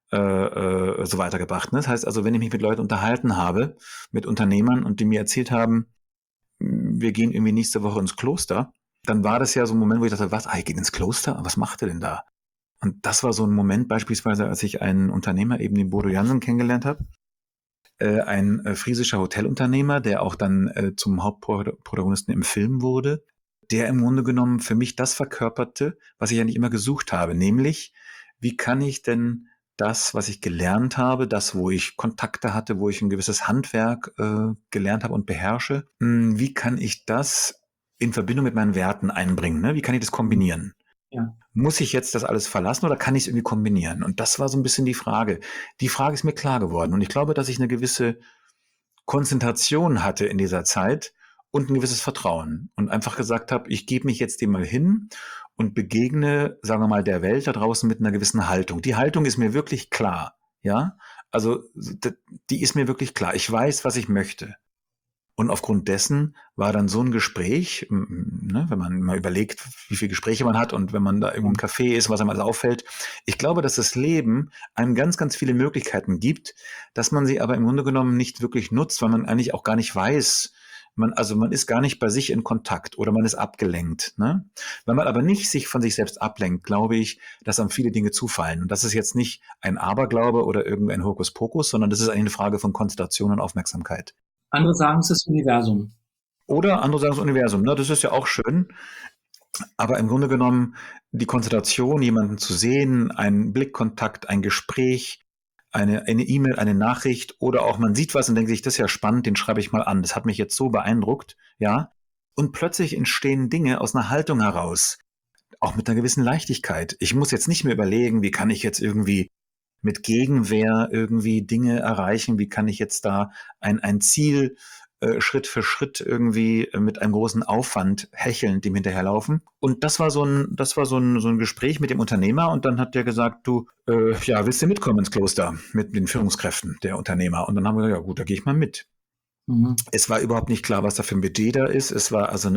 so weitergebracht. Ne? Das heißt also, wenn ich mich mit Leuten unterhalten habe, mit Unternehmern und die mir erzählt haben, wir gehen irgendwie nächste Woche ins Kloster, dann war das ja so ein Moment, wo ich dachte, was, ich gehe ins Kloster? Was macht ihr denn da? Und das war so ein Moment beispielsweise, als ich einen Unternehmer, eben den Bodo Jansen, kennengelernt habe, ein friesischer Hotelunternehmer, der auch dann zum Hauptprotagonisten im Film wurde, der im Grunde genommen für mich das verkörperte, was ich eigentlich immer gesucht habe, nämlich, wie kann ich denn das, was ich gelernt habe, das, wo ich Kontakte hatte, wo ich ein gewisses Handwerk gelernt habe und beherrsche, wie kann ich das in Verbindung mit meinen Werten einbringen? Ne? Wie kann ich das kombinieren? Ja. Muss ich jetzt das alles verlassen oder kann ich es irgendwie kombinieren? Und das war so ein bisschen die Frage. Die Frage ist mir klar geworden. Und ich glaube, dass ich eine gewisse Konzentration hatte in dieser Zeit und ein gewisses Vertrauen. Und einfach gesagt habe, ich gebe mich jetzt dem mal hin und begegne, sagen wir mal, der Welt da draußen mit einer gewissen Haltung. Die Haltung ist mir wirklich klar. Ja, also die ist mir wirklich klar. Ich weiß, was ich möchte. Und aufgrund dessen war dann so ein Gespräch, ne, wenn man mal überlegt, wie viele Gespräche man hat und wenn man da im Café ist, was einem alles auffällt. Ich glaube, dass das Leben einem ganz, ganz viele Möglichkeiten gibt, dass man sie aber im Grunde genommen nicht wirklich nutzt, weil man eigentlich auch gar nicht weiß, man ist gar nicht bei sich in Kontakt oder man ist abgelenkt. Ne? Wenn man aber nicht sich von sich selbst ablenkt, glaube ich, dass einem viele Dinge zufallen. Und das ist jetzt nicht ein Aberglaube oder irgendein Hokuspokus, sondern das ist eigentlich eine Frage von Konzentration und Aufmerksamkeit. Andere sagen, es ist das Universum. Oder andere sagen das Universum, ne? Das ist ja auch schön. Aber im Grunde genommen die Konzentration, jemanden zu sehen, einen Blickkontakt, ein Gespräch, eine E-Mail, eine Nachricht oder auch man sieht was und denkt sich, das ist ja spannend, den schreibe ich mal an. Das hat mich jetzt so beeindruckt, ja. Und plötzlich entstehen Dinge aus einer Haltung heraus, auch mit einer gewissen Leichtigkeit. Ich muss jetzt nicht mehr überlegen, wie kann ich jetzt irgendwie mit Gegenwehr irgendwie Dinge erreichen, wie kann ich jetzt da ein Ziel Schritt für Schritt irgendwie mit einem großen Aufwand hechelnd dem hinterherlaufen. Und das war so ein Gespräch mit dem Unternehmer und dann hat der gesagt, du, ja, willst du mitkommen ins Kloster mit den Führungskräften der Unternehmer? Und dann haben wir gesagt, ja gut, da gehe ich mal mit. Mhm. Es war überhaupt nicht klar, was da für ein Budget da ist. Es war also,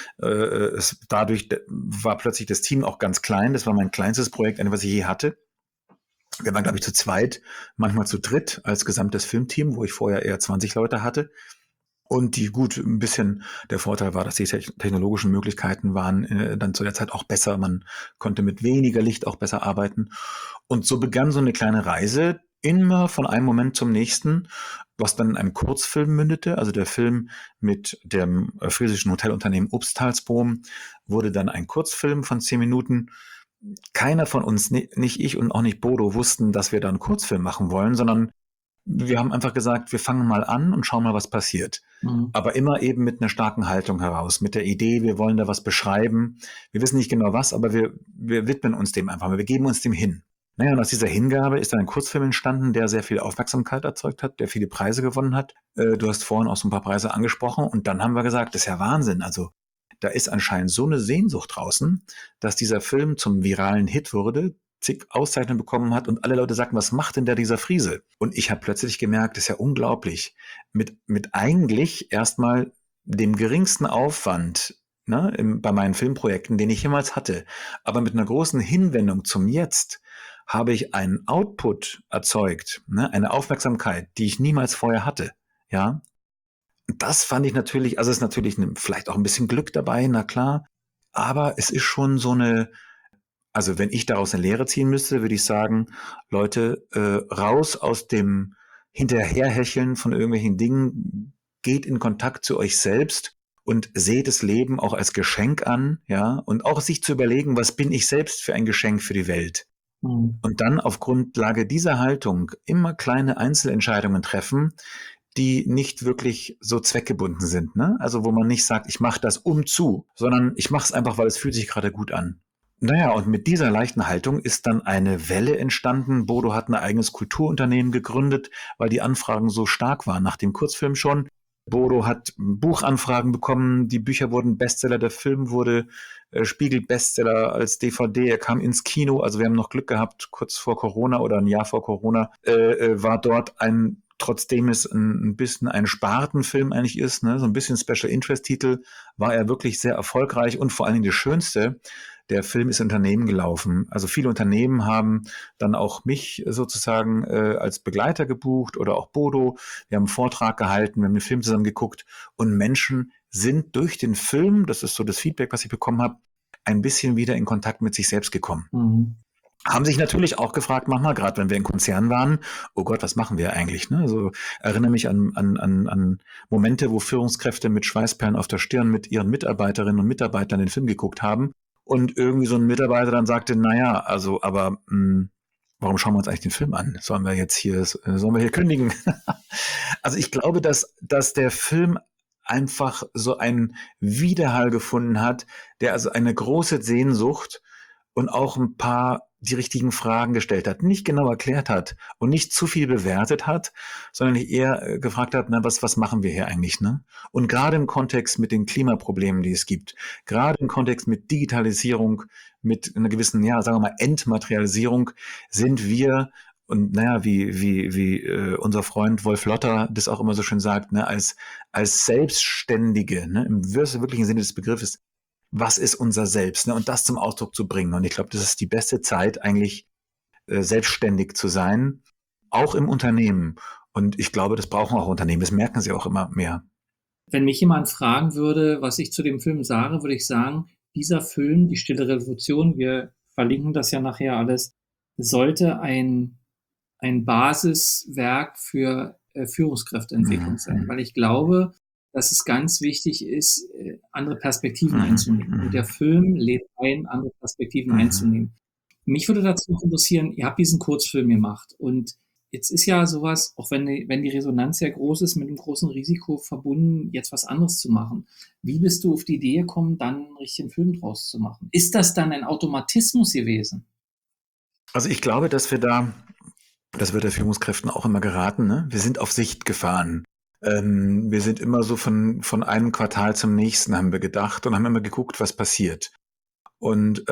dadurch war plötzlich das Team auch ganz klein. Das war mein kleinstes Projekt, was ich je hatte. Wir waren, glaube ich, zu zweit, manchmal zu dritt als gesamtes Filmteam, wo ich vorher eher 20 Leute hatte. Und ein bisschen der Vorteil war, dass die technologischen Möglichkeiten waren dann zu der Zeit auch besser. Man konnte mit weniger Licht auch besser arbeiten. Und so begann so eine kleine Reise, immer von einem Moment zum nächsten, was dann in einem Kurzfilm mündete. Also der Film mit dem friesischen Hotelunternehmen Obstalsboom wurde dann ein Kurzfilm von 10 Minuten. Keiner von uns, nicht ich und auch nicht Bodo, wussten, dass wir da einen Kurzfilm machen wollen, sondern wir haben einfach gesagt, wir fangen mal an und schauen mal, was passiert. Mhm. Aber immer eben mit einer starken Haltung heraus, mit der Idee, wir wollen da was beschreiben. Wir wissen nicht genau was, aber wir widmen uns dem einfach, wir geben uns dem hin. Naja, und aus dieser Hingabe ist dann ein Kurzfilm entstanden, der sehr viel Aufmerksamkeit erzeugt hat, der viele Preise gewonnen hat. Du hast vorhin auch so ein paar Preise angesprochen und dann haben wir gesagt, das ist ja Wahnsinn. Also da ist anscheinend so eine Sehnsucht draußen, dass dieser Film zum viralen Hit wurde, zig Auszeichnungen bekommen hat und alle Leute sagten, was macht denn dieser Friese? Und ich habe plötzlich gemerkt, das ist ja unglaublich, mit eigentlich erstmal dem geringsten Aufwand, ne, bei meinen Filmprojekten, den ich jemals hatte, aber mit einer großen Hinwendung zum Jetzt, habe ich einen Output erzeugt, ne, eine Aufmerksamkeit, die ich niemals vorher hatte, ja. Das fand ich natürlich, also es ist natürlich vielleicht auch ein bisschen Glück dabei, na klar, aber es ist schon so also wenn ich daraus eine Lehre ziehen müsste, würde ich sagen, Leute, raus aus dem Hinterherhecheln von irgendwelchen Dingen, geht in Kontakt zu euch selbst und seht das Leben auch als Geschenk an, ja, und auch sich zu überlegen, was bin ich selbst für ein Geschenk für die Welt? Mhm. Und dann auf Grundlage dieser Haltung immer kleine Einzelentscheidungen treffen, die nicht wirklich so zweckgebunden sind, ne? Also wo man nicht sagt, ich mache das sondern ich mache es einfach, weil es fühlt sich gerade gut an. Naja, und mit dieser leichten Haltung ist dann eine Welle entstanden. Bodo hat ein eigenes Kulturunternehmen gegründet, weil die Anfragen so stark waren nach dem Kurzfilm schon. Bodo hat Buchanfragen bekommen, die Bücher wurden Bestseller, der Film wurde Spiegel-Bestseller als DVD, er kam ins Kino, also wir haben noch Glück gehabt, kurz vor Corona oder ein Jahr vor Corona, war dort trotzdem es ein bisschen ein Spartenfilm eigentlich ist, ne, so ein bisschen Special Interest Titel, war er wirklich sehr erfolgreich und vor allen Dingen das Schönste, der Film ist in Unternehmen gelaufen. Also viele Unternehmen haben dann auch mich sozusagen als Begleiter gebucht oder auch Bodo. Wir haben einen Vortrag gehalten, wir haben den Film zusammen geguckt und Menschen sind durch den Film, das ist so das Feedback, was ich bekommen habe, ein bisschen wieder in Kontakt mit sich selbst gekommen. Mhm. Haben sich natürlich auch gefragt, manchmal, gerade wenn wir in Konzernen waren, oh Gott, was machen wir eigentlich? Ne? Also erinnere mich an Momente, wo Führungskräfte mit Schweißperlen auf der Stirn mit ihren Mitarbeiterinnen und Mitarbeitern den Film geguckt haben und irgendwie so ein Mitarbeiter dann sagte, naja, also aber warum schauen wir uns eigentlich den Film an? Sollen wir hier kündigen? Also ich glaube, dass der Film einfach so einen Widerhall gefunden hat, der also eine große Sehnsucht und auch ein paar die richtigen Fragen gestellt hat, nicht genau erklärt hat und nicht zu viel bewertet hat, sondern eher gefragt hat, na, was machen wir hier eigentlich, ne? Und gerade im Kontext mit den Klimaproblemen, die es gibt, gerade im Kontext mit Digitalisierung, mit einer gewissen, ja, sagen wir mal, Entmaterialisierung, sind wir und naja, wie unser Freund Wolf Lotter das auch immer so schön sagt, ne, als Selbstständige, ne, im wirklichen Sinne des Begriffes, was ist unser Selbst, ne, und das zum Ausdruck zu bringen. Und ich glaube, das ist die beste Zeit, eigentlich selbstständig zu sein, auch im Unternehmen. Und ich glaube, das brauchen auch Unternehmen. Das merken sie auch immer mehr. Wenn mich jemand fragen würde, was ich zu dem Film sage, würde ich sagen, dieser Film, Die Stille Revolution, wir verlinken das ja nachher alles, sollte ein Basiswerk für Führungskräfteentwicklung sein, weil ich glaube, dass es ganz wichtig ist, andere Perspektiven einzunehmen. Und der Film lädt ein, andere Perspektiven einzunehmen. Mich würde dazu noch interessieren, ihr habt diesen Kurzfilm gemacht und jetzt ist ja sowas, auch wenn die Resonanz sehr groß ist, mit einem großen Risiko verbunden, jetzt was anderes zu machen. Wie bist du auf die Idee gekommen, dann einen richtigen Film draus zu machen? Ist das dann ein Automatismus gewesen? Also ich glaube, dass das wird der Führungskräften auch immer geraten, ne? Wir sind auf Sicht gefahren. Wir sind immer so von einem Quartal zum nächsten, haben wir gedacht und haben immer geguckt, was passiert. Und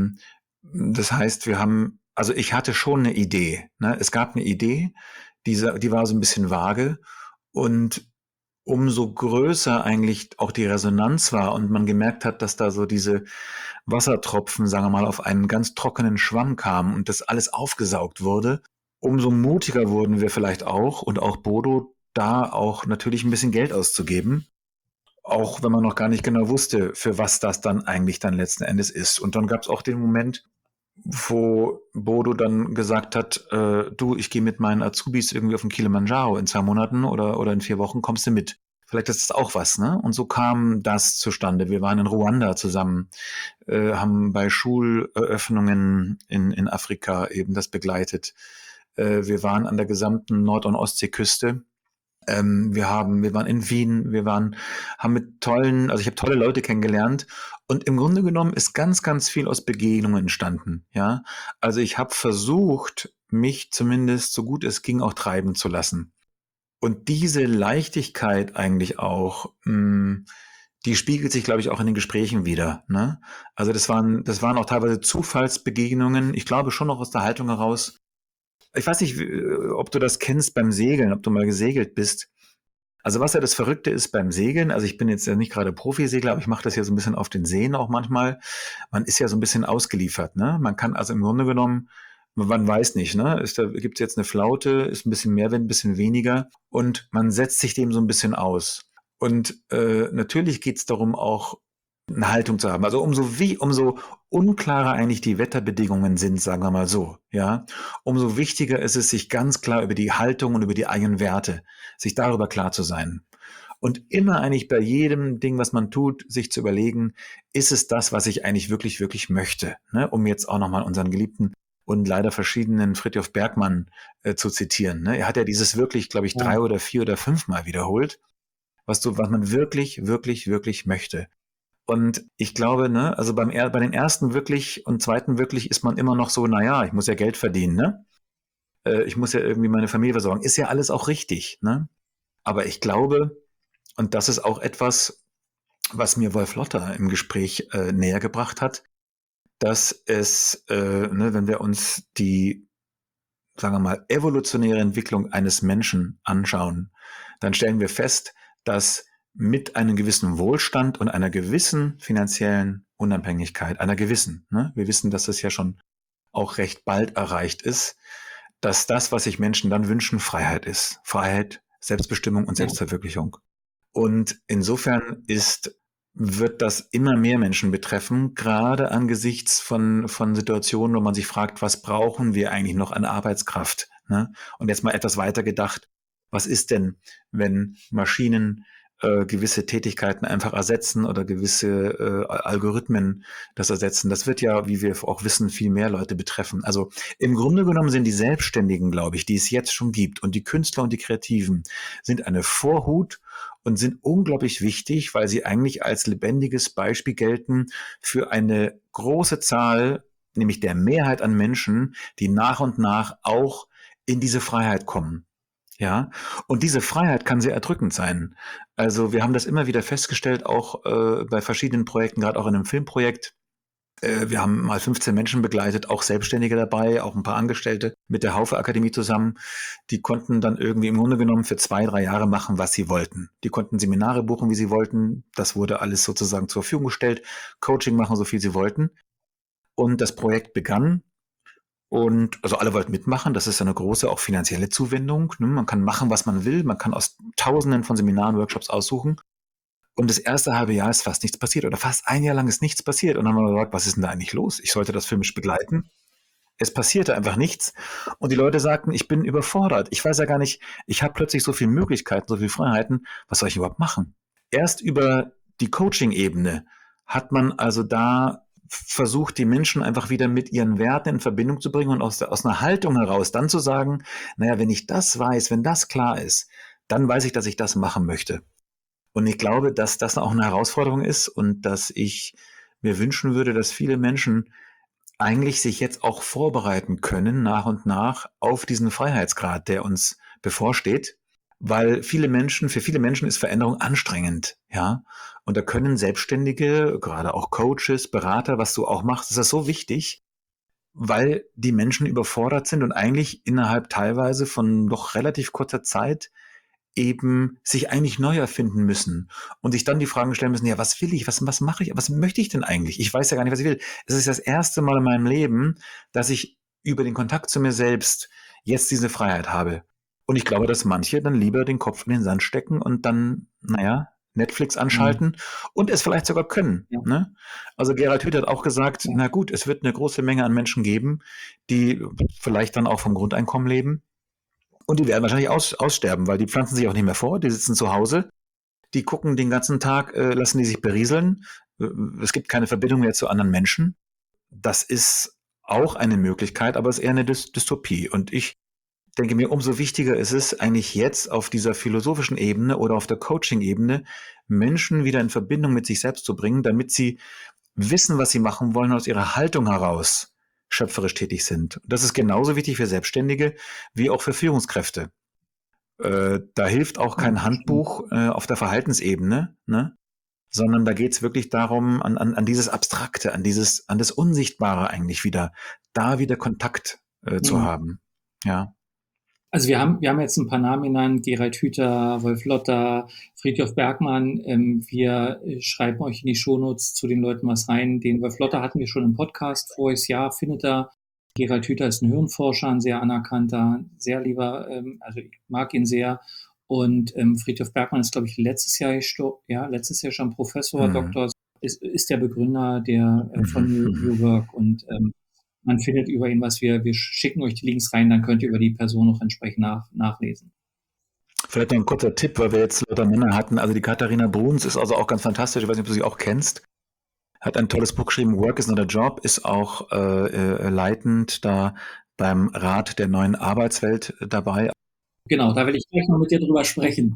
das heißt, also ich hatte schon eine Idee. Ne? Es gab eine Idee, die war so ein bisschen vage und umso größer eigentlich auch die Resonanz war und man gemerkt hat, dass da so diese Wassertropfen, sagen wir mal, auf einen ganz trockenen Schwamm kamen und das alles aufgesaugt wurde, umso mutiger wurden wir vielleicht auch und auch Bodo, da auch natürlich ein bisschen Geld auszugeben, auch wenn man noch gar nicht genau wusste, für was das dann eigentlich dann letzten Endes ist. Und dann gab es auch den Moment, wo Bodo dann gesagt hat, du, ich gehe mit meinen Azubis irgendwie auf den Kilimanjaro in 2 Monaten oder in 4 Wochen, kommst du mit? Vielleicht ist das auch was, ne? Und so kam das zustande. Wir waren in Ruanda zusammen, haben bei Schuleröffnungen in Afrika eben das begleitet. Wir waren an der gesamten Nord- und Ostseeküste. Wir waren in Wien, also ich habe tolle Leute kennengelernt und im Grunde genommen ist ganz, ganz viel aus Begegnungen entstanden, ja. Also ich habe versucht, mich zumindest so gut es ging auch treiben zu lassen. Und diese Leichtigkeit eigentlich auch, die spiegelt sich, glaube ich, auch in den Gesprächen wieder, ne? Also das waren auch teilweise Zufallsbegegnungen. Ich glaube schon noch aus der Haltung heraus, ich weiß nicht, ob du das kennst beim Segeln, ob du mal gesegelt bist. Also was ja das Verrückte ist beim Segeln, also ich bin jetzt ja nicht gerade Profisegler, aber ich mache das ja so ein bisschen auf den Seen auch manchmal. Man ist ja so ein bisschen ausgeliefert, ne? Man kann also im Grunde genommen, man weiß nicht, ne? Gibt es jetzt eine Flaute, ist ein bisschen mehr Wind, ein bisschen weniger und man setzt sich dem so ein bisschen aus. Und natürlich geht es darum, auch eine Haltung zu haben. Also umso unklarer eigentlich die Wetterbedingungen sind, sagen wir mal so, ja, umso wichtiger ist es, sich ganz klar über die Haltung und über die eigenen Werte, sich darüber klar zu sein. Und immer eigentlich bei jedem Ding, was man tut, sich zu überlegen, ist es das, was ich eigentlich wirklich, wirklich möchte? Ne? Um jetzt auch nochmal unseren geliebten und leider verschiedenen Fridtjof Bergmann zu zitieren. Ne? Er hat ja dieses wirklich, glaube ich, 3 oder 4 oder 5 Mal wiederholt, was man wirklich, wirklich, wirklich möchte. Und ich glaube, ne, also bei den ersten wirklich und zweiten wirklich ist man immer noch so, naja, ich muss ja Geld verdienen, ne? Ich muss ja irgendwie meine Familie versorgen. Ist ja alles auch richtig, ne? Aber ich glaube, und das ist auch etwas, was mir Wolf Lotter im Gespräch näher gebracht hat, dass es, ne, wenn wir uns die, sagen wir mal, evolutionäre Entwicklung eines Menschen anschauen, dann stellen wir fest, dass mit einem gewissen Wohlstand und einer gewissen finanziellen Unabhängigkeit, einer gewissen, ne, wir wissen, dass es ja schon auch recht bald erreicht ist, dass das, was sich Menschen dann wünschen, Freiheit ist. Freiheit, Selbstbestimmung und Ja. Selbstverwirklichung. Und insofern wird das immer mehr Menschen betreffen, gerade angesichts von Situationen, wo man sich fragt, was brauchen wir eigentlich noch an Arbeitskraft? Ne? Und jetzt mal etwas weiter gedacht, was ist denn, wenn Maschinen gewisse Tätigkeiten einfach ersetzen oder gewisse Algorithmen das ersetzen? Das wird ja, wie wir auch wissen, viel mehr Leute betreffen. Also im Grunde genommen sind die Selbstständigen, glaube ich, die es jetzt schon gibt, und die Künstler und die Kreativen sind eine Vorhut und sind unglaublich wichtig, weil sie eigentlich als lebendiges Beispiel gelten für eine große Zahl, nämlich der Mehrheit an Menschen, die nach und nach auch in diese Freiheit kommen. Ja, und diese Freiheit kann sehr erdrückend sein. Also wir haben das immer wieder festgestellt, auch bei verschiedenen Projekten, gerade auch in einem Filmprojekt. Wir haben mal 15 Menschen begleitet, auch Selbstständige dabei, auch ein paar Angestellte mit der Haufe Akademie zusammen. Die konnten dann irgendwie im Grunde genommen für 2, 3 Jahre machen, was sie wollten. Die konnten Seminare buchen, wie sie wollten. Das wurde alles sozusagen zur Verfügung gestellt. Coaching machen, so viel sie wollten. Und das Projekt begann. Und also alle wollten mitmachen. Das ist eine große, auch finanzielle Zuwendung. Ne? Man kann machen, was man will. Man kann aus Tausenden von Seminaren, Workshops aussuchen. Und das erste halbe Jahr ist fast nichts passiert oder fast ein Jahr lang ist nichts passiert. Und dann haben wir gesagt, was ist denn da eigentlich los? Ich sollte das filmisch begleiten. Es passierte einfach nichts. Und die Leute sagten, ich bin überfordert. Ich weiß ja gar nicht, ich habe plötzlich so viele Möglichkeiten, so viele Freiheiten. Was soll ich überhaupt machen? Erst über die Coaching-Ebene hat man also da versucht, die Menschen einfach wieder mit ihren Werten in Verbindung zu bringen und aus einer Haltung heraus dann zu sagen, naja, wenn ich das weiß, wenn das klar ist, dann weiß ich, dass ich das machen möchte. Und ich glaube, dass das auch eine Herausforderung ist und dass ich mir wünschen würde, dass viele Menschen eigentlich sich jetzt auch vorbereiten können, nach und nach auf diesen Freiheitsgrad, der uns bevorsteht, weil für viele Menschen ist Veränderung anstrengend, ja. Und da können Selbstständige, gerade auch Coaches, Berater, was du auch machst, ist das so wichtig, weil die Menschen überfordert sind und eigentlich innerhalb teilweise von doch relativ kurzer Zeit eben sich eigentlich neu erfinden müssen und sich dann die Fragen stellen müssen, ja, was will ich, was mache ich, was möchte ich denn eigentlich? Ich weiß ja gar nicht, was ich will. Es ist das erste Mal in meinem Leben, dass ich über den Kontakt zu mir selbst jetzt diese Freiheit habe. Und ich glaube, dass manche dann lieber den Kopf in den Sand stecken und dann, naja, Netflix anschalten und es vielleicht sogar können. Ja. Ne? Also Gerald Hüther hat auch gesagt, na gut, es wird eine große Menge an Menschen geben, die vielleicht dann auch vom Grundeinkommen leben. Und die werden wahrscheinlich aussterben, weil die pflanzen sich auch nicht mehr vor, die sitzen zu Hause, die gucken den ganzen Tag, lassen die sich berieseln. Es gibt keine Verbindung mehr zu anderen Menschen. Das ist auch eine Möglichkeit, aber es ist eher eine Dystopie. Und ich denke mir, umso wichtiger ist es eigentlich jetzt auf dieser philosophischen Ebene oder auf der Coaching-Ebene, Menschen wieder in Verbindung mit sich selbst zu bringen, damit sie wissen, was sie machen wollen, aus ihrer Haltung heraus schöpferisch tätig sind. Das ist genauso wichtig für Selbstständige wie auch für Führungskräfte. Da hilft auch kein Handbuch auf der Verhaltensebene, ne? Sondern da geht es wirklich darum, an dieses Abstrakte, an das Unsichtbare eigentlich wieder, da wieder Kontakt zu haben. Ja. Also wir haben jetzt ein paar Namen genannt, Gerald Hüther, Wolf Lotter, Friedhof Bergmann. Wir schreiben euch in die Shownotes zu den Leuten was rein. Den Wolf Lotter hatten wir schon im Podcast voriges Jahr, findet er. Gerald Hüther ist ein Hirnforscher, ein sehr anerkannter, sehr lieber, also ich mag ihn sehr. Und Friedhof Bergmann ist, glaube ich, letztes Jahr schon Professor, Doktor, ist der Begründer von New Work und man findet über ihn was. Wir schicken euch die Links rein, dann könnt ihr über die Person noch entsprechend nachlesen. Vielleicht noch ein kurzer Tipp, weil wir jetzt lauter Männer hatten. Also die Katharina Bruns ist also auch ganz fantastisch. Ich weiß nicht, ob du sie auch kennst. Hat ein tolles Buch geschrieben, Work is not a Job, ist auch leitend da beim Rat der neuen Arbeitswelt dabei. Genau, da will ich gleich noch mit dir drüber sprechen.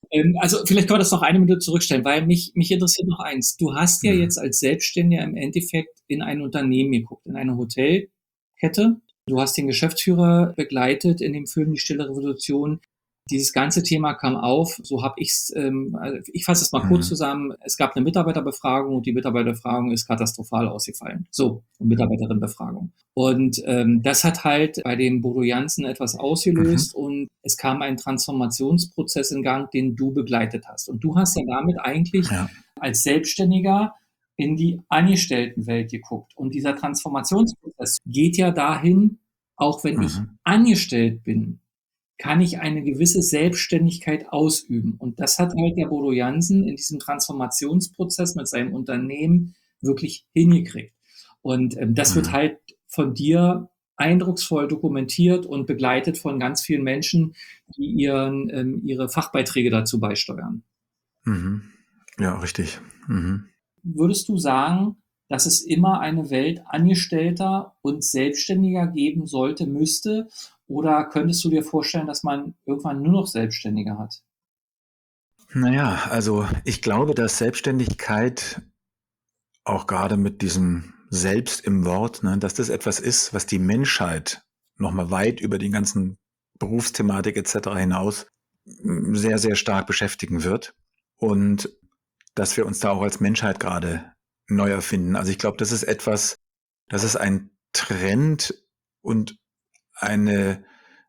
Also vielleicht kann man das noch eine Minute zurückstellen, weil mich interessiert noch eins. Du hast ja jetzt als Selbstständiger im Endeffekt in ein Unternehmen geguckt, in eine Hotelkette. Du hast den Geschäftsführer begleitet in dem Film Die Stille Revolution. Dieses ganze Thema kam auf, so habe ich's. Also ich fasse es mal kurz zusammen. Es gab eine Mitarbeiterbefragung und die Mitarbeiterbefragung ist katastrophal ausgefallen. So, eine Mitarbeiterinnenbefragung. Und das hat halt bei dem Bodo Jansen etwas ausgelöst und es kam ein Transformationsprozess in Gang, den du begleitet hast. Und du hast ja damit eigentlich als Selbstständiger in die Angestelltenwelt geguckt. Und dieser Transformationsprozess geht ja dahin, auch wenn ich angestellt bin, kann ich eine gewisse Selbstständigkeit ausüben. Und das hat halt der Bodo Jansen in diesem Transformationsprozess mit seinem Unternehmen wirklich hingekriegt. Und das wird halt von dir eindrucksvoll dokumentiert und begleitet von ganz vielen Menschen, die ihre Fachbeiträge dazu beisteuern. Ja, richtig. Würdest du sagen, dass es immer eine Welt Angestellter und Selbstständiger geben sollte, müsste? Oder könntest du dir vorstellen, dass man irgendwann nur noch Selbstständige hat? Naja, also ich glaube, dass Selbstständigkeit auch gerade mit diesem Selbst im Wort, ne, dass das etwas ist, was die Menschheit nochmal weit über die ganzen Berufsthematik etc. hinaus sehr, sehr stark beschäftigen wird und dass wir uns da auch als Menschheit gerade neu erfinden. Also ich glaube, das ist etwas, das ist ein Trend und eine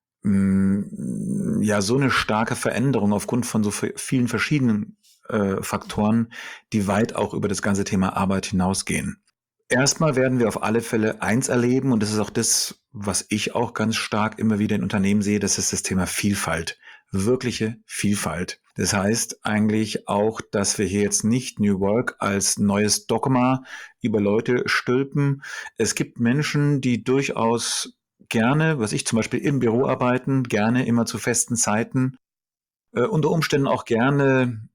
so eine starke Veränderung aufgrund von so vielen verschiedenen Faktoren, die weit auch über das ganze Thema Arbeit hinausgehen. Erstmal werden wir auf alle Fälle eins erleben und das ist auch das, was ich auch ganz stark immer wieder in Unternehmen sehe, das ist das Thema Vielfalt. Wirkliche Vielfalt. Das heißt eigentlich auch, dass wir hier jetzt nicht New Work als neues Dogma über Leute stülpen. Es gibt Menschen, die durchaus gerne, was ich zum Beispiel im Büro arbeiten, gerne immer zu festen Zeiten, unter Umständen auch gerne,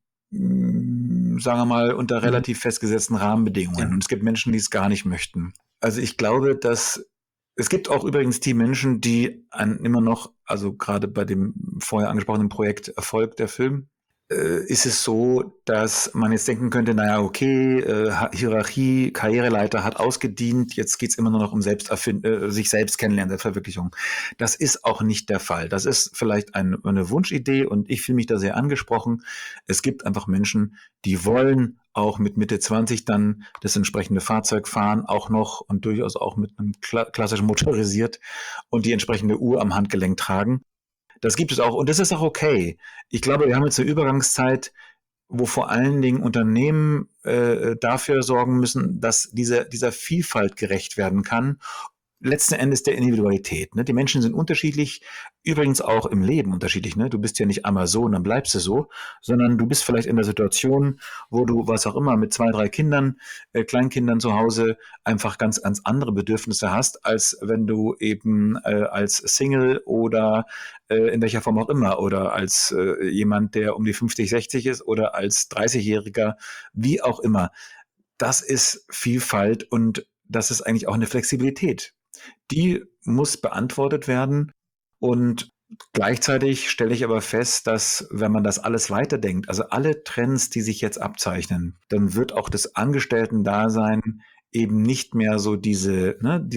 sagen wir mal, unter relativ festgesetzten Rahmenbedingungen. Ja. Und es gibt Menschen, die es gar nicht möchten. Also ich glaube, dass es gibt auch übrigens die Menschen, die immer noch, also gerade bei dem vorher angesprochenen Projekt Erfolg der Film, ist es so, dass man jetzt denken könnte, naja, okay, Hierarchie, Karriereleiter hat ausgedient, jetzt geht's immer nur noch um sich selbst kennenlernen, Selbstverwirklichung. Das ist auch nicht der Fall. Das ist vielleicht eine Wunschidee und ich fühle mich da sehr angesprochen. Es gibt einfach Menschen, die wollen auch mit Mitte 20 dann das entsprechende Fahrzeug fahren, auch noch und durchaus auch mit einem klassischen motorisiert und die entsprechende Uhr am Handgelenk tragen. Das gibt es auch und das ist auch okay. Ich glaube, wir haben jetzt eine Übergangszeit, wo vor allen Dingen Unternehmen dafür sorgen müssen, dass dieser Vielfalt gerecht werden kann. Letzten Endes der Individualität. Ne? Die Menschen sind unterschiedlich, übrigens auch im Leben unterschiedlich. Ne? Du bist ja nicht einmal so und dann bleibst du so, sondern du bist vielleicht in der Situation, wo du, was auch immer, mit 2, 3 Kindern, Kleinkindern zu Hause einfach ganz andere Bedürfnisse hast, als wenn du eben als Single oder in welcher Form auch immer oder als jemand, der um die 50, 60 ist oder als 30-Jähriger, wie auch immer. Das ist Vielfalt und das ist eigentlich auch eine Flexibilität. Die muss beantwortet werden und gleichzeitig stelle ich aber fest, dass wenn man das alles weiterdenkt, also alle Trends, die sich jetzt abzeichnen, dann wird auch das Angestellten-Dasein eben nicht mehr so diese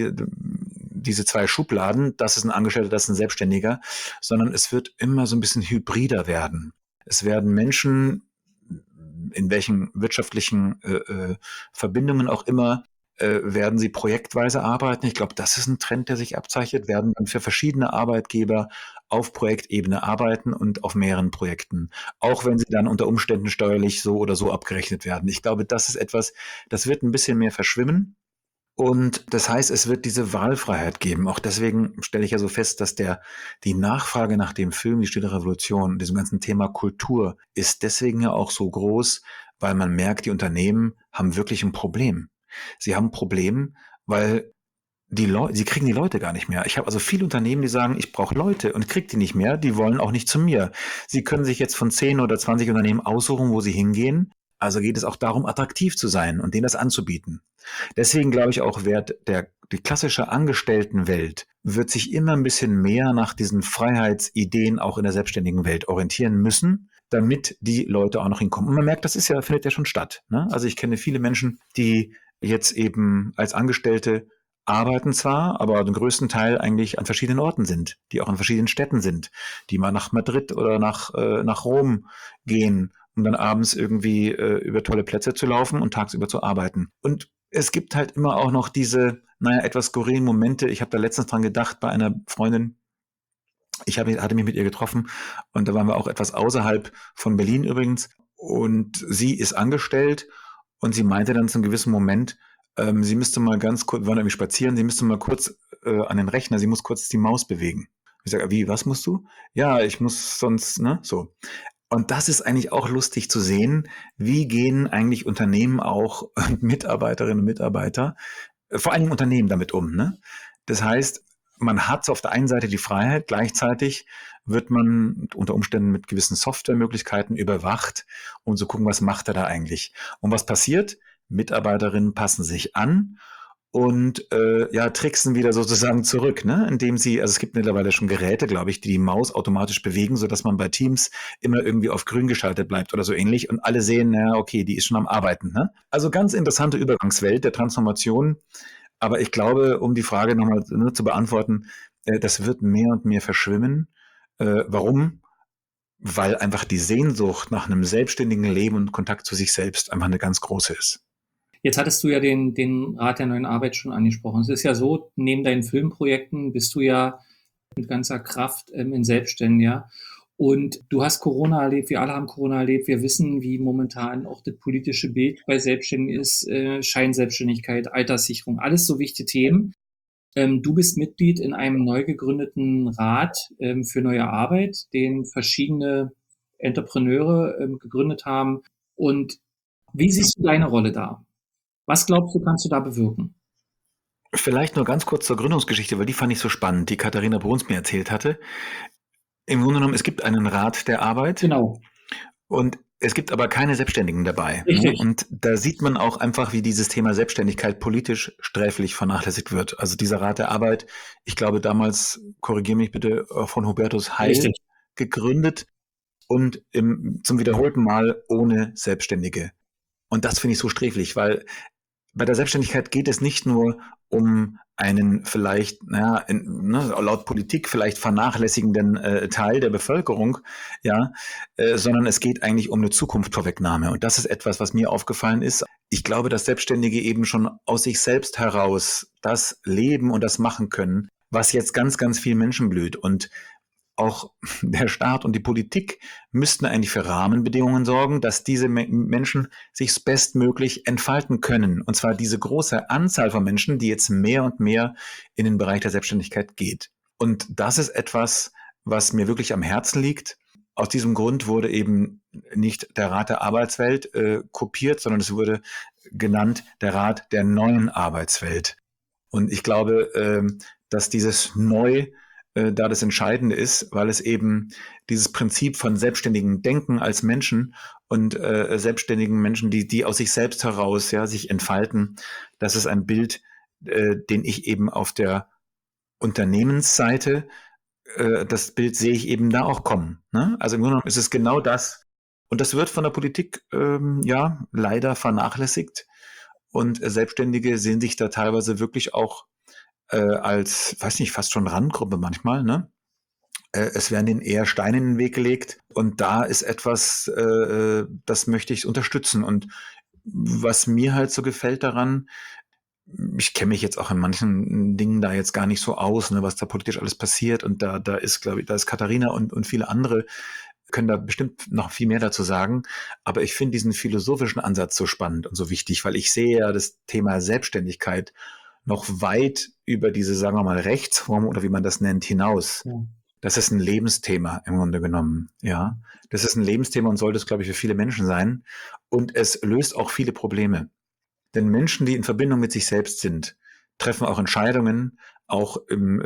2 Schubladen, das ist ein Angestellter, das ist ein Selbstständiger, sondern es wird immer so ein bisschen hybrider werden. Es werden Menschen, in welchen wirtschaftlichen Verbindungen auch immer, werden sie projektweise arbeiten. Ich glaube, das ist ein Trend, der sich abzeichnet, werden dann für verschiedene Arbeitgeber auf Projektebene arbeiten und auf mehreren Projekten, auch wenn sie dann unter Umständen steuerlich so oder so abgerechnet werden. Ich glaube, das ist etwas, das wird ein bisschen mehr verschwimmen. Und das heißt, es wird diese Wahlfreiheit geben. Auch deswegen stelle ich ja so fest, dass die Nachfrage nach dem Film Die Stille Revolution, diesem ganzen Thema Kultur, ist deswegen ja auch so groß, weil man merkt, die Unternehmen haben wirklich ein Problem. Sie haben ein Problem, weil sie kriegen die Leute gar nicht mehr. Ich habe also viele Unternehmen, die sagen, ich brauche Leute und kriege die nicht mehr, die wollen auch nicht zu mir. Sie können sich jetzt von 10 oder 20 Unternehmen aussuchen, wo sie hingehen. Also geht es auch darum, attraktiv zu sein und denen das anzubieten. Deswegen glaube ich auch, die klassische Angestelltenwelt wird sich immer ein bisschen mehr nach diesen Freiheitsideen auch in der selbstständigen Welt orientieren müssen, damit die Leute auch noch hinkommen. Und man merkt, findet ja schon statt. Ne? Also ich kenne viele Menschen, die jetzt eben als Angestellte arbeiten zwar, aber den größten Teil eigentlich an verschiedenen Orten sind, die auch an verschiedenen Städten sind, die mal nach Madrid oder nach Rom gehen, um dann abends irgendwie über tolle Plätze zu laufen und tagsüber zu arbeiten. Und es gibt halt immer auch noch diese, etwas skurrilen Momente. Ich habe da letztens dran gedacht bei einer Freundin. Hatte mich mit ihr getroffen und da waren wir auch etwas außerhalb von Berlin übrigens. Und sie ist angestellt und sie meinte dann zu einem gewissen Moment, sie müsste mal ganz kurz, wir waren irgendwie spazieren, sie müsste mal kurz an den Rechner, sie muss kurz die Maus bewegen. Ich sage, wie, was musst du? Ja, ich muss sonst, ne, so. Und das ist eigentlich auch lustig zu sehen, wie gehen eigentlich Unternehmen auch Mitarbeiterinnen und Mitarbeiter, vor allen Dingen Unternehmen damit um, ne? Das heißt, man hat auf der einen Seite die Freiheit, gleichzeitig wird man unter Umständen mit gewissen Softwaremöglichkeiten überwacht, um zu gucken, was macht er da eigentlich. Und was passiert? Mitarbeiterinnen passen sich an und tricksen wieder sozusagen zurück, ne? Indem sie, also es gibt mittlerweile schon Geräte, glaube ich, die die Maus automatisch bewegen, sodass man bei Teams immer irgendwie auf grün geschaltet bleibt oder so ähnlich und alle sehen, okay, die ist schon am Arbeiten, ne? Also ganz interessante Übergangswelt der Transformation. Aber ich glaube, um die Frage nochmal zu beantworten, das wird mehr und mehr verschwimmen. Warum? Weil einfach die Sehnsucht nach einem selbstständigen Leben und Kontakt zu sich selbst einfach eine ganz große ist. Jetzt hattest du ja den Rat der neuen Arbeit schon angesprochen. Es ist ja so, neben deinen Filmprojekten bist du ja mit ganzer Kraft in Selbstständiger. Und du hast Corona erlebt, wir alle haben Corona erlebt. Wir wissen, wie momentan auch das politische Bild bei Selbstständigen ist, Scheinselbstständigkeit, Alterssicherung, alles so wichtige Themen. Du bist Mitglied in einem neu gegründeten Rat für neue Arbeit, den verschiedene Entrepreneure gegründet haben. Und wie siehst du deine Rolle da? Was glaubst du, kannst du da bewirken? Vielleicht nur ganz kurz zur Gründungsgeschichte, weil die fand ich so spannend, die Katharina Bruns mir erzählt hatte. Im Grunde genommen, es gibt einen Rat der Arbeit. Genau. Und es gibt aber keine Selbstständigen dabei. Richtig. Ne? Und da sieht man auch einfach, wie dieses Thema Selbstständigkeit politisch sträflich vernachlässigt wird. Also dieser Rat der Arbeit, ich glaube damals, korrigiere mich bitte, von Hubertus Heil Richtig. gegründet und zum wiederholten Mal ohne Selbstständige. Und das finde ich so sträflich, weil bei der Selbstständigkeit geht es nicht nur um einen vielleicht, laut Politik vielleicht vernachlässigenden Teil der Bevölkerung, sondern es geht eigentlich um eine Zukunftsvorwegnahme. Und das ist etwas, was mir aufgefallen ist. Ich glaube, dass Selbstständige eben schon aus sich selbst heraus das leben und das machen können, was jetzt ganz, ganz vielen Menschen blüht. Und auch der Staat und die Politik müssten eigentlich für Rahmenbedingungen sorgen, dass diese Menschen sich bestmöglich entfalten können. Und zwar diese große Anzahl von Menschen, die jetzt mehr und mehr in den Bereich der Selbstständigkeit geht. Und das ist etwas, was mir wirklich am Herzen liegt. Aus diesem Grund wurde eben nicht der Rat der Arbeitswelt kopiert, sondern es wurde genannt der Rat der neuen Arbeitswelt. Und ich glaube, dass dieses Neu da das Entscheidende ist, weil es eben dieses Prinzip von selbstständigem Denken als Menschen und selbstständigen Menschen, die aus sich selbst heraus sich entfalten, das ist ein Bild, den ich eben auf der Unternehmensseite, das Bild sehe ich eben da auch kommen. Ne? Also im Grunde genommen ist es genau das. Und das wird von der Politik leider vernachlässigt. Und Selbstständige sehen sich da teilweise wirklich auch als, weiß nicht, fast schon Randgruppe manchmal, ne? Es werden denen eher Steine in den Weg gelegt und da ist etwas, das möchte ich unterstützen. Und was mir halt so gefällt daran, ich kenne mich jetzt auch in manchen Dingen da jetzt gar nicht so aus, ne, was da politisch alles passiert und da ist, glaube ich, da ist Katharina und viele andere können da bestimmt noch viel mehr dazu sagen. Aber ich finde diesen philosophischen Ansatz so spannend und so wichtig, weil ich sehe ja das Thema Selbstständigkeit noch weit über diese, sagen wir mal, Rechtsform oder wie man das nennt, hinaus. Ja. Das ist ein Lebensthema im Grunde genommen, ja. Das ist ein Lebensthema und sollte es, glaube ich, für viele Menschen sein. Und es löst auch viele Probleme. Denn Menschen, die in Verbindung mit sich selbst sind, treffen auch Entscheidungen, auch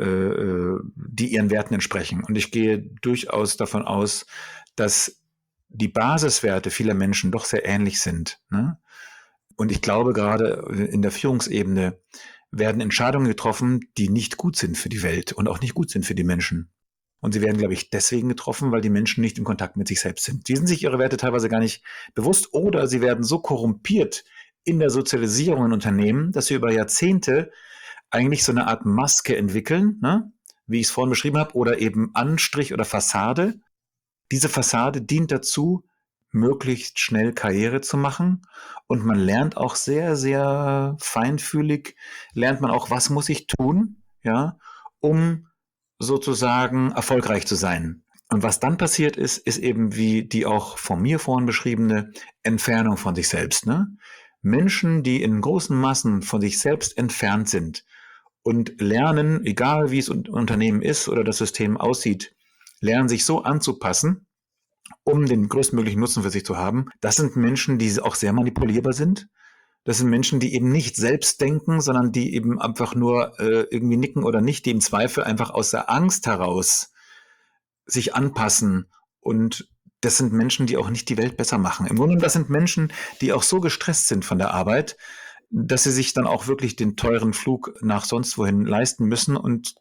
die ihren Werten entsprechen. Und ich gehe durchaus davon aus, dass die Basiswerte vieler Menschen doch sehr ähnlich sind, ne? Und ich glaube, gerade in der Führungsebene werden Entscheidungen getroffen, die nicht gut sind für die Welt und auch nicht gut sind für die Menschen. Und sie werden, glaube ich, deswegen getroffen, weil die Menschen nicht in Kontakt mit sich selbst sind. Die sind sich ihre Werte teilweise gar nicht bewusst oder sie werden so korrumpiert in der Sozialisierung in Unternehmen, dass sie über Jahrzehnte eigentlich so eine Art Maske entwickeln, ne? Wie ich es vorhin beschrieben habe, oder eben Anstrich oder Fassade. Diese Fassade dient dazu, möglichst schnell Karriere zu machen. Und man lernt auch sehr, sehr feinfühlig, lernt man auch, was muss ich tun, ja, um sozusagen erfolgreich zu sein. Und was dann passiert ist eben wie die auch von mir vorhin beschriebene Entfernung von sich selbst. Ne? Menschen, die in großen Massen von sich selbst entfernt sind und lernen, egal wie es Unternehmen ist oder das System aussieht, lernen sich so anzupassen, um den größtmöglichen Nutzen für sich zu haben. Das sind Menschen, die auch sehr manipulierbar sind. Das sind Menschen, die eben nicht selbst denken, sondern die eben einfach nur irgendwie nicken oder nicht, die im Zweifel einfach aus der Angst heraus sich anpassen. Und das sind Menschen, die auch nicht die Welt besser machen. Im Grunde, das sind Menschen, die auch so gestresst sind von der Arbeit, dass sie sich dann auch wirklich den teuren Flug nach sonst wohin leisten müssen und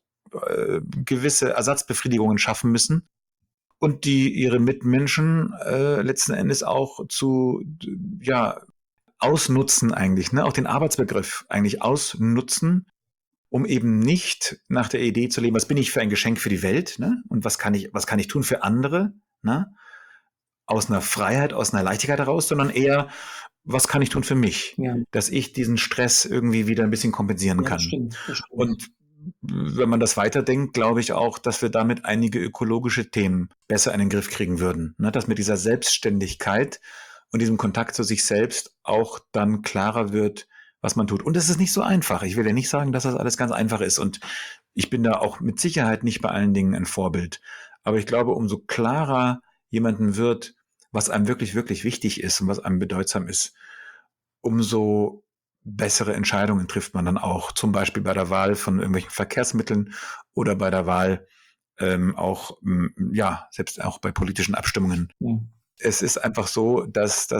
gewisse Ersatzbefriedigungen schaffen müssen. Und die ihre Mitmenschen letzten Endes auch zu, ja, ausnutzen eigentlich, ne? Auch den Arbeitsbegriff eigentlich ausnutzen, um eben nicht nach der Idee zu leben, was bin ich für ein Geschenk für die Welt, ne? Und was kann ich tun für andere, ne? Aus einer Freiheit, aus einer Leichtigkeit heraus, sondern eher, was kann ich tun für mich, Ja, dass ich diesen Stress irgendwie wieder ein bisschen kompensieren ja, das kann. stimmt, das stimmt. Und wenn man das weiterdenkt, glaube ich auch, dass wir damit einige ökologische Themen besser in den Griff kriegen würden. Ne? Dass mit dieser Selbstständigkeit und diesem Kontakt zu sich selbst auch dann klarer wird, was man tut. Und es ist nicht so einfach. Ich will ja nicht sagen, dass das alles ganz einfach ist. Und ich bin da auch mit Sicherheit nicht bei allen Dingen ein Vorbild. Aber ich glaube, umso klarer jemanden wird, was einem wirklich, wirklich wichtig ist und was einem bedeutsam ist, umso bessere Entscheidungen trifft man dann auch, zum Beispiel bei der Wahl von irgendwelchen Verkehrsmitteln oder bei der Wahl auch, ja, selbst auch bei politischen Abstimmungen. Ja. Es ist einfach so, dass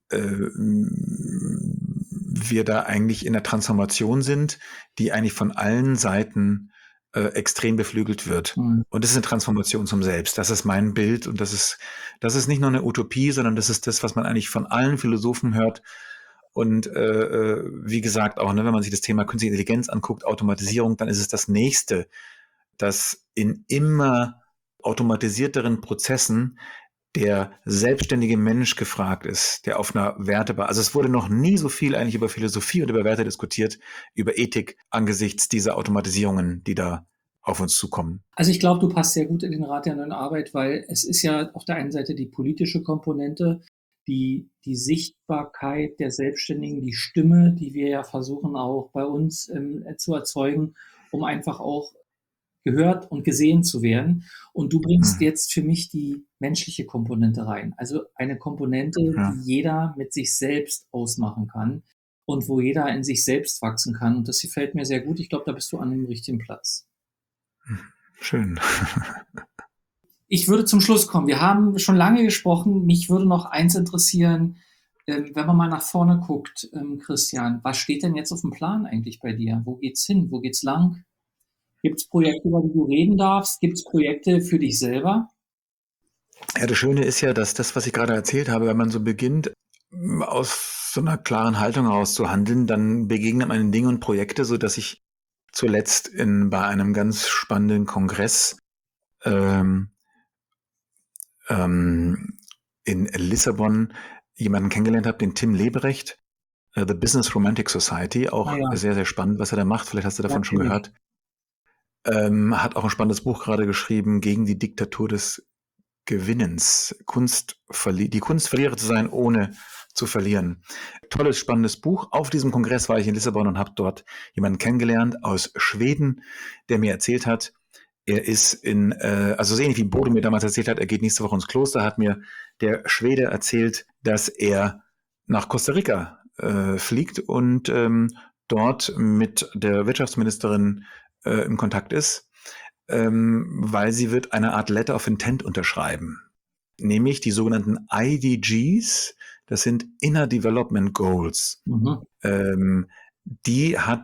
wir da eigentlich in der Transformation sind, die eigentlich von allen Seiten extrem beflügelt wird. Mhm. Und das ist eine Transformation zum Selbst. Das ist mein Bild und das ist nicht nur eine Utopie, sondern das ist das, was man eigentlich von allen Philosophen hört. Und wie gesagt, auch ne, wenn man sich das Thema Künstliche Intelligenz anguckt, Automatisierung, dann ist es das Nächste, dass in immer automatisierteren Prozessen der selbstständige Mensch gefragt ist, der auf einer Wertebasis, also es wurde noch nie so viel eigentlich über Philosophie und über Werte diskutiert, über Ethik angesichts dieser Automatisierungen, die da auf uns zukommen. Also ich glaube, du passt sehr gut in den Rat der neuen Arbeit, weil es ist ja auf der einen Seite die politische Komponente, die Sichtbarkeit der Selbstständigen, die Stimme, die wir ja versuchen auch bei uns zu erzeugen, um einfach auch gehört und gesehen zu werden. Und du bringst jetzt für mich die menschliche Komponente rein. Also eine Komponente, Ja. die jeder mit sich selbst ausmachen kann und wo jeder in sich selbst wachsen kann. Und das gefällt mir sehr gut. Ich glaube, da bist du an dem richtigen Platz. Schön. Ich würde zum Schluss kommen. Wir haben schon lange gesprochen. Mich würde noch eins interessieren, wenn man mal nach vorne guckt, Christian, was steht denn jetzt auf dem Plan eigentlich bei dir? Wo geht's hin? Wo geht's lang? Gibt es Projekte, über die du reden darfst? Gibt es Projekte für dich selber? Ja, das Schöne ist ja, dass das, was ich gerade erzählt habe, wenn man so beginnt, aus so einer klaren Haltung heraus zu handeln, dann begegnen einem Dinge und Projekte, so dass ich zuletzt bei einem ganz spannenden Kongress in Lissabon jemanden kennengelernt habe, den Tim Leberecht, The Business Romantic Society, auch Ja. sehr, sehr spannend, was er da macht. Vielleicht hast du davon schon Natürlich. gehört. Hat auch ein spannendes Buch gerade geschrieben, gegen die Diktatur des Gewinnens. Die Kunst, Verlierer zu sein, ohne zu verlieren. Tolles, spannendes Buch. Auf diesem Kongress war ich in Lissabon und habe dort jemanden kennengelernt aus Schweden, der mir erzählt hat, er ist also so ähnlich wie Bodo mir damals erzählt hat, er geht nächste Woche ins Kloster, hat mir der Schwede erzählt, dass er nach Costa Rica fliegt und dort mit der Wirtschaftsministerin in Kontakt ist, weil sie wird eine Art Letter of Intent unterschreiben. Nämlich die sogenannten IDGs, das sind Inner Development Goals. Mhm. Die hat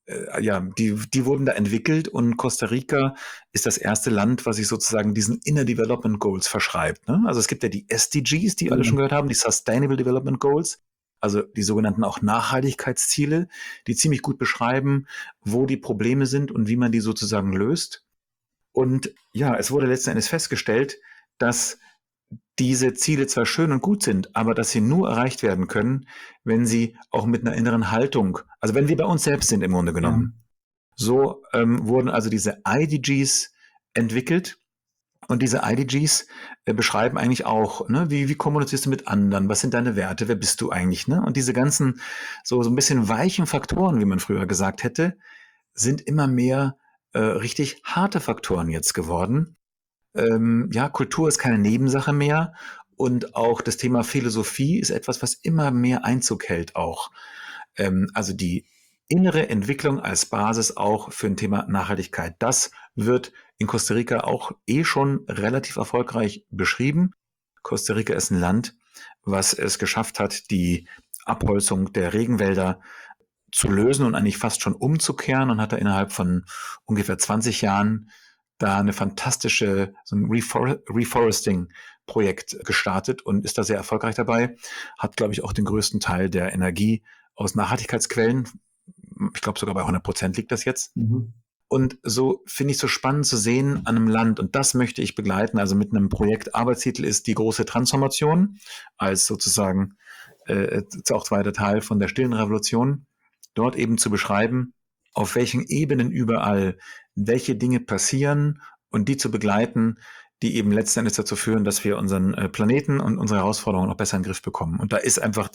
ja, die wurden da entwickelt und Costa Rica ist das erste Land, was sich sozusagen diesen Inner Development Goals verschreibt. Ne? Also es gibt ja die SDGs, die alle schon gehört haben, die Sustainable Development Goals, also die sogenannten auch Nachhaltigkeitsziele, die ziemlich gut beschreiben, wo die Probleme sind und wie man die sozusagen löst. Und ja, es wurde letzten Endes festgestellt, dass diese Ziele zwar schön und gut sind, aber dass sie nur erreicht werden können, wenn sie auch mit einer inneren Haltung, also wenn wir bei uns selbst sind im Grunde genommen. So wurden also diese IDGs entwickelt und diese IDGs beschreiben eigentlich auch, ne, wie kommunizierst du mit anderen, was sind deine Werte, wer bist du eigentlich, ne? Und diese ganzen so ein bisschen weichen Faktoren, wie man früher gesagt hätte, sind immer mehr richtig harte Faktoren jetzt geworden. Ja, Kultur ist keine Nebensache mehr und auch das Thema Philosophie ist etwas, was immer mehr Einzug hält auch. Also die innere Entwicklung als Basis auch für ein Thema Nachhaltigkeit. Das wird in Costa Rica auch schon relativ erfolgreich beschrieben. Costa Rica ist ein Land, was es geschafft hat, die Abholzung der Regenwälder zu lösen und eigentlich fast schon umzukehren und hat da innerhalb von ungefähr 20 Jahren da eine fantastische, so ein Reforesting-Projekt gestartet und ist da sehr erfolgreich dabei. Hat, glaube ich, auch den größten Teil der Energie aus Nachhaltigkeitsquellen. Ich glaube, sogar bei 100% liegt das jetzt. Mhm. Und so finde ich so spannend zu sehen an einem Land, und das möchte ich begleiten, also mit einem Projekt. Arbeitstitel ist die große Transformation, als sozusagen auch zweiter Teil von der stillen Revolution, dort eben zu beschreiben, auf welchen Ebenen überall welche Dinge passieren und die zu begleiten, die eben letzten Endes dazu führen, dass wir unseren Planeten und unsere Herausforderungen noch besser in den Griff bekommen. Und da ist einfach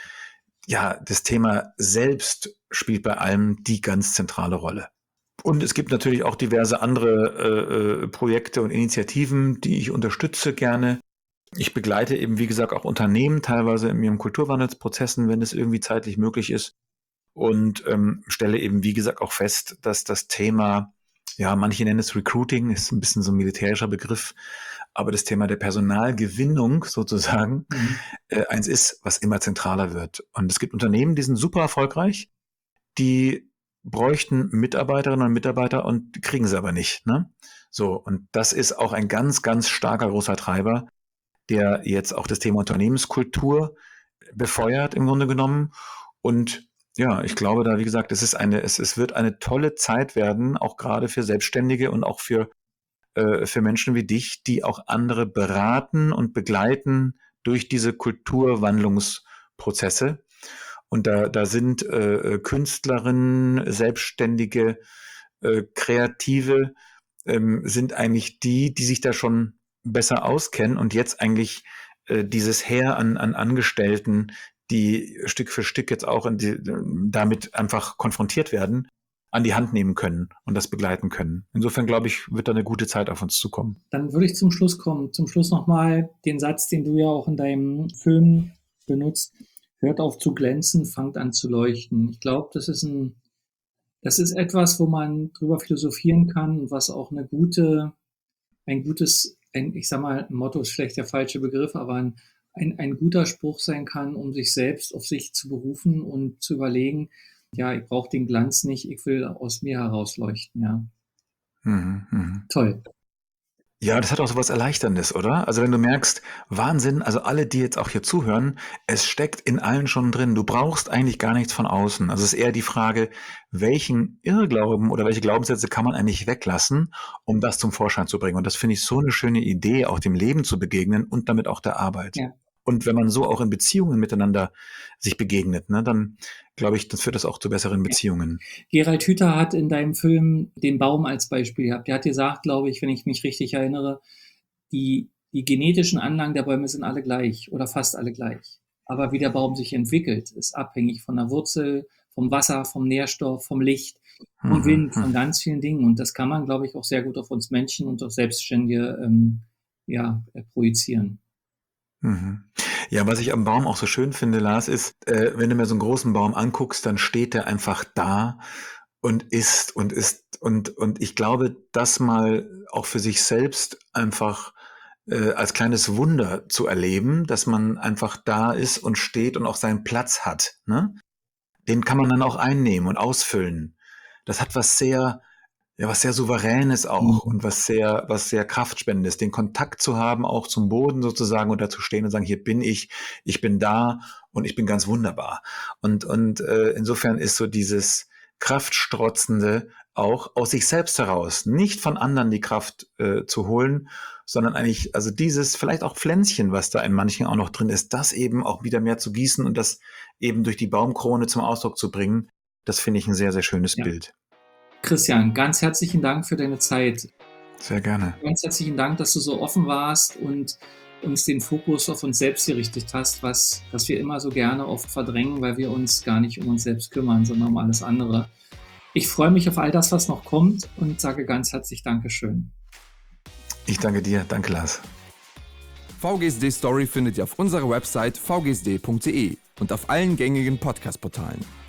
das Thema selbst spielt bei allem die ganz zentrale Rolle. Und es gibt natürlich auch diverse andere Projekte und Initiativen, die ich unterstütze gerne. Ich begleite eben, wie gesagt, auch Unternehmen teilweise in ihren Kulturwandelsprozessen, wenn es irgendwie zeitlich möglich ist. Und stelle eben, wie gesagt, auch fest, dass das Thema, ja, manche nennen es Recruiting, ist ein bisschen so ein militärischer Begriff, aber das Thema der Personalgewinnung sozusagen eins ist, was immer zentraler wird. Und es gibt Unternehmen, die sind super erfolgreich, die bräuchten Mitarbeiterinnen und Mitarbeiter und kriegen sie aber nicht. Ne? So, und das ist auch ein ganz, ganz starker, großer Treiber, der jetzt auch das Thema Unternehmenskultur befeuert im Grunde genommen. Und ja, ich glaube da, wie gesagt, es wird eine tolle Zeit werden, auch gerade für Selbstständige und auch für Menschen wie dich, die auch andere beraten und begleiten durch diese Kulturwandlungsprozesse. Und da sind Künstlerinnen, Selbstständige, Kreative, sind eigentlich die sich da schon besser auskennen und jetzt eigentlich dieses Heer an Angestellten, die Stück für Stück jetzt auch damit einfach konfrontiert werden, an die Hand nehmen können und das begleiten können. Insofern, glaube ich, wird da eine gute Zeit auf uns zukommen. Dann würde ich zum Schluss kommen. Zum Schluss nochmal den Satz, den du ja auch in deinem Film benutzt. Hört auf zu glänzen, fangt an zu leuchten. Ich glaube, das ist etwas, wo man drüber philosophieren kann und was auch ich sag mal, ein Motto ist vielleicht der falsche Begriff, aber ein guter Spruch sein kann, um sich selbst auf sich zu berufen und zu überlegen, ja, ich brauche den Glanz nicht, ich will aus mir herausleuchten, ja. Toll. Ja, das hat auch so was Erleichterndes, oder? Also wenn du merkst, Wahnsinn, also alle, die jetzt auch hier zuhören, es steckt in allen schon drin. Du brauchst eigentlich gar nichts von außen. Also es ist eher die Frage, welchen Irrglauben oder welche Glaubenssätze kann man eigentlich weglassen, um das zum Vorschein zu bringen. Und das finde ich so eine schöne Idee, auch dem Leben zu begegnen und damit auch der Arbeit. Ja. Und wenn man so auch in Beziehungen miteinander sich begegnet, ne, dann glaube ich, das führt das auch zu besseren Beziehungen. Gerald Hüther hat in deinem Film den Baum als Beispiel gehabt. Der hat gesagt, glaube ich, wenn ich mich richtig erinnere, die genetischen Anlagen der Bäume sind alle gleich oder fast alle gleich. Aber wie der Baum sich entwickelt, ist abhängig von der Wurzel, vom Wasser, vom Nährstoff, vom Licht, vom Wind, von ganz vielen Dingen. Und das kann man, glaube ich, auch sehr gut auf uns Menschen und auf Selbstständige projizieren. Ja, was ich am Baum auch so schön finde, Lars, ist, wenn du mir so einen großen Baum anguckst, dann steht der einfach da und isst und ich glaube, das mal auch für sich selbst einfach als kleines Wunder zu erleben, dass man einfach da ist und steht und auch seinen Platz hat, ne? Den kann man dann auch einnehmen und ausfüllen. das hat was sehr Souveränes auch und was sehr Kraftspendendes, den Kontakt zu haben, auch zum Boden sozusagen und da zu stehen und sagen, hier bin ich bin da und ich bin ganz wunderbar. Und insofern ist so dieses Kraftstrotzende auch aus sich selbst heraus, nicht von anderen die Kraft zu holen, sondern eigentlich, also dieses vielleicht auch Pflänzchen, was da in manchen auch noch drin ist, das eben auch wieder mehr zu gießen und das eben durch die Baumkrone zum Ausdruck zu bringen, das finde ich ein sehr, sehr schönes Bild. Christian, ganz herzlichen Dank für deine Zeit. Sehr gerne. Ganz herzlichen Dank, dass du so offen warst und uns den Fokus auf uns selbst gerichtet hast, was wir immer so gerne oft verdrängen, weil wir uns gar nicht um uns selbst kümmern, sondern um alles andere. Ich freue mich auf all das, was noch kommt und sage ganz herzlich Dankeschön. Ich danke dir. Danke, Lars. VGSD Story findet ihr auf unserer Website vgsd.de und auf allen gängigen Podcast-Portalen.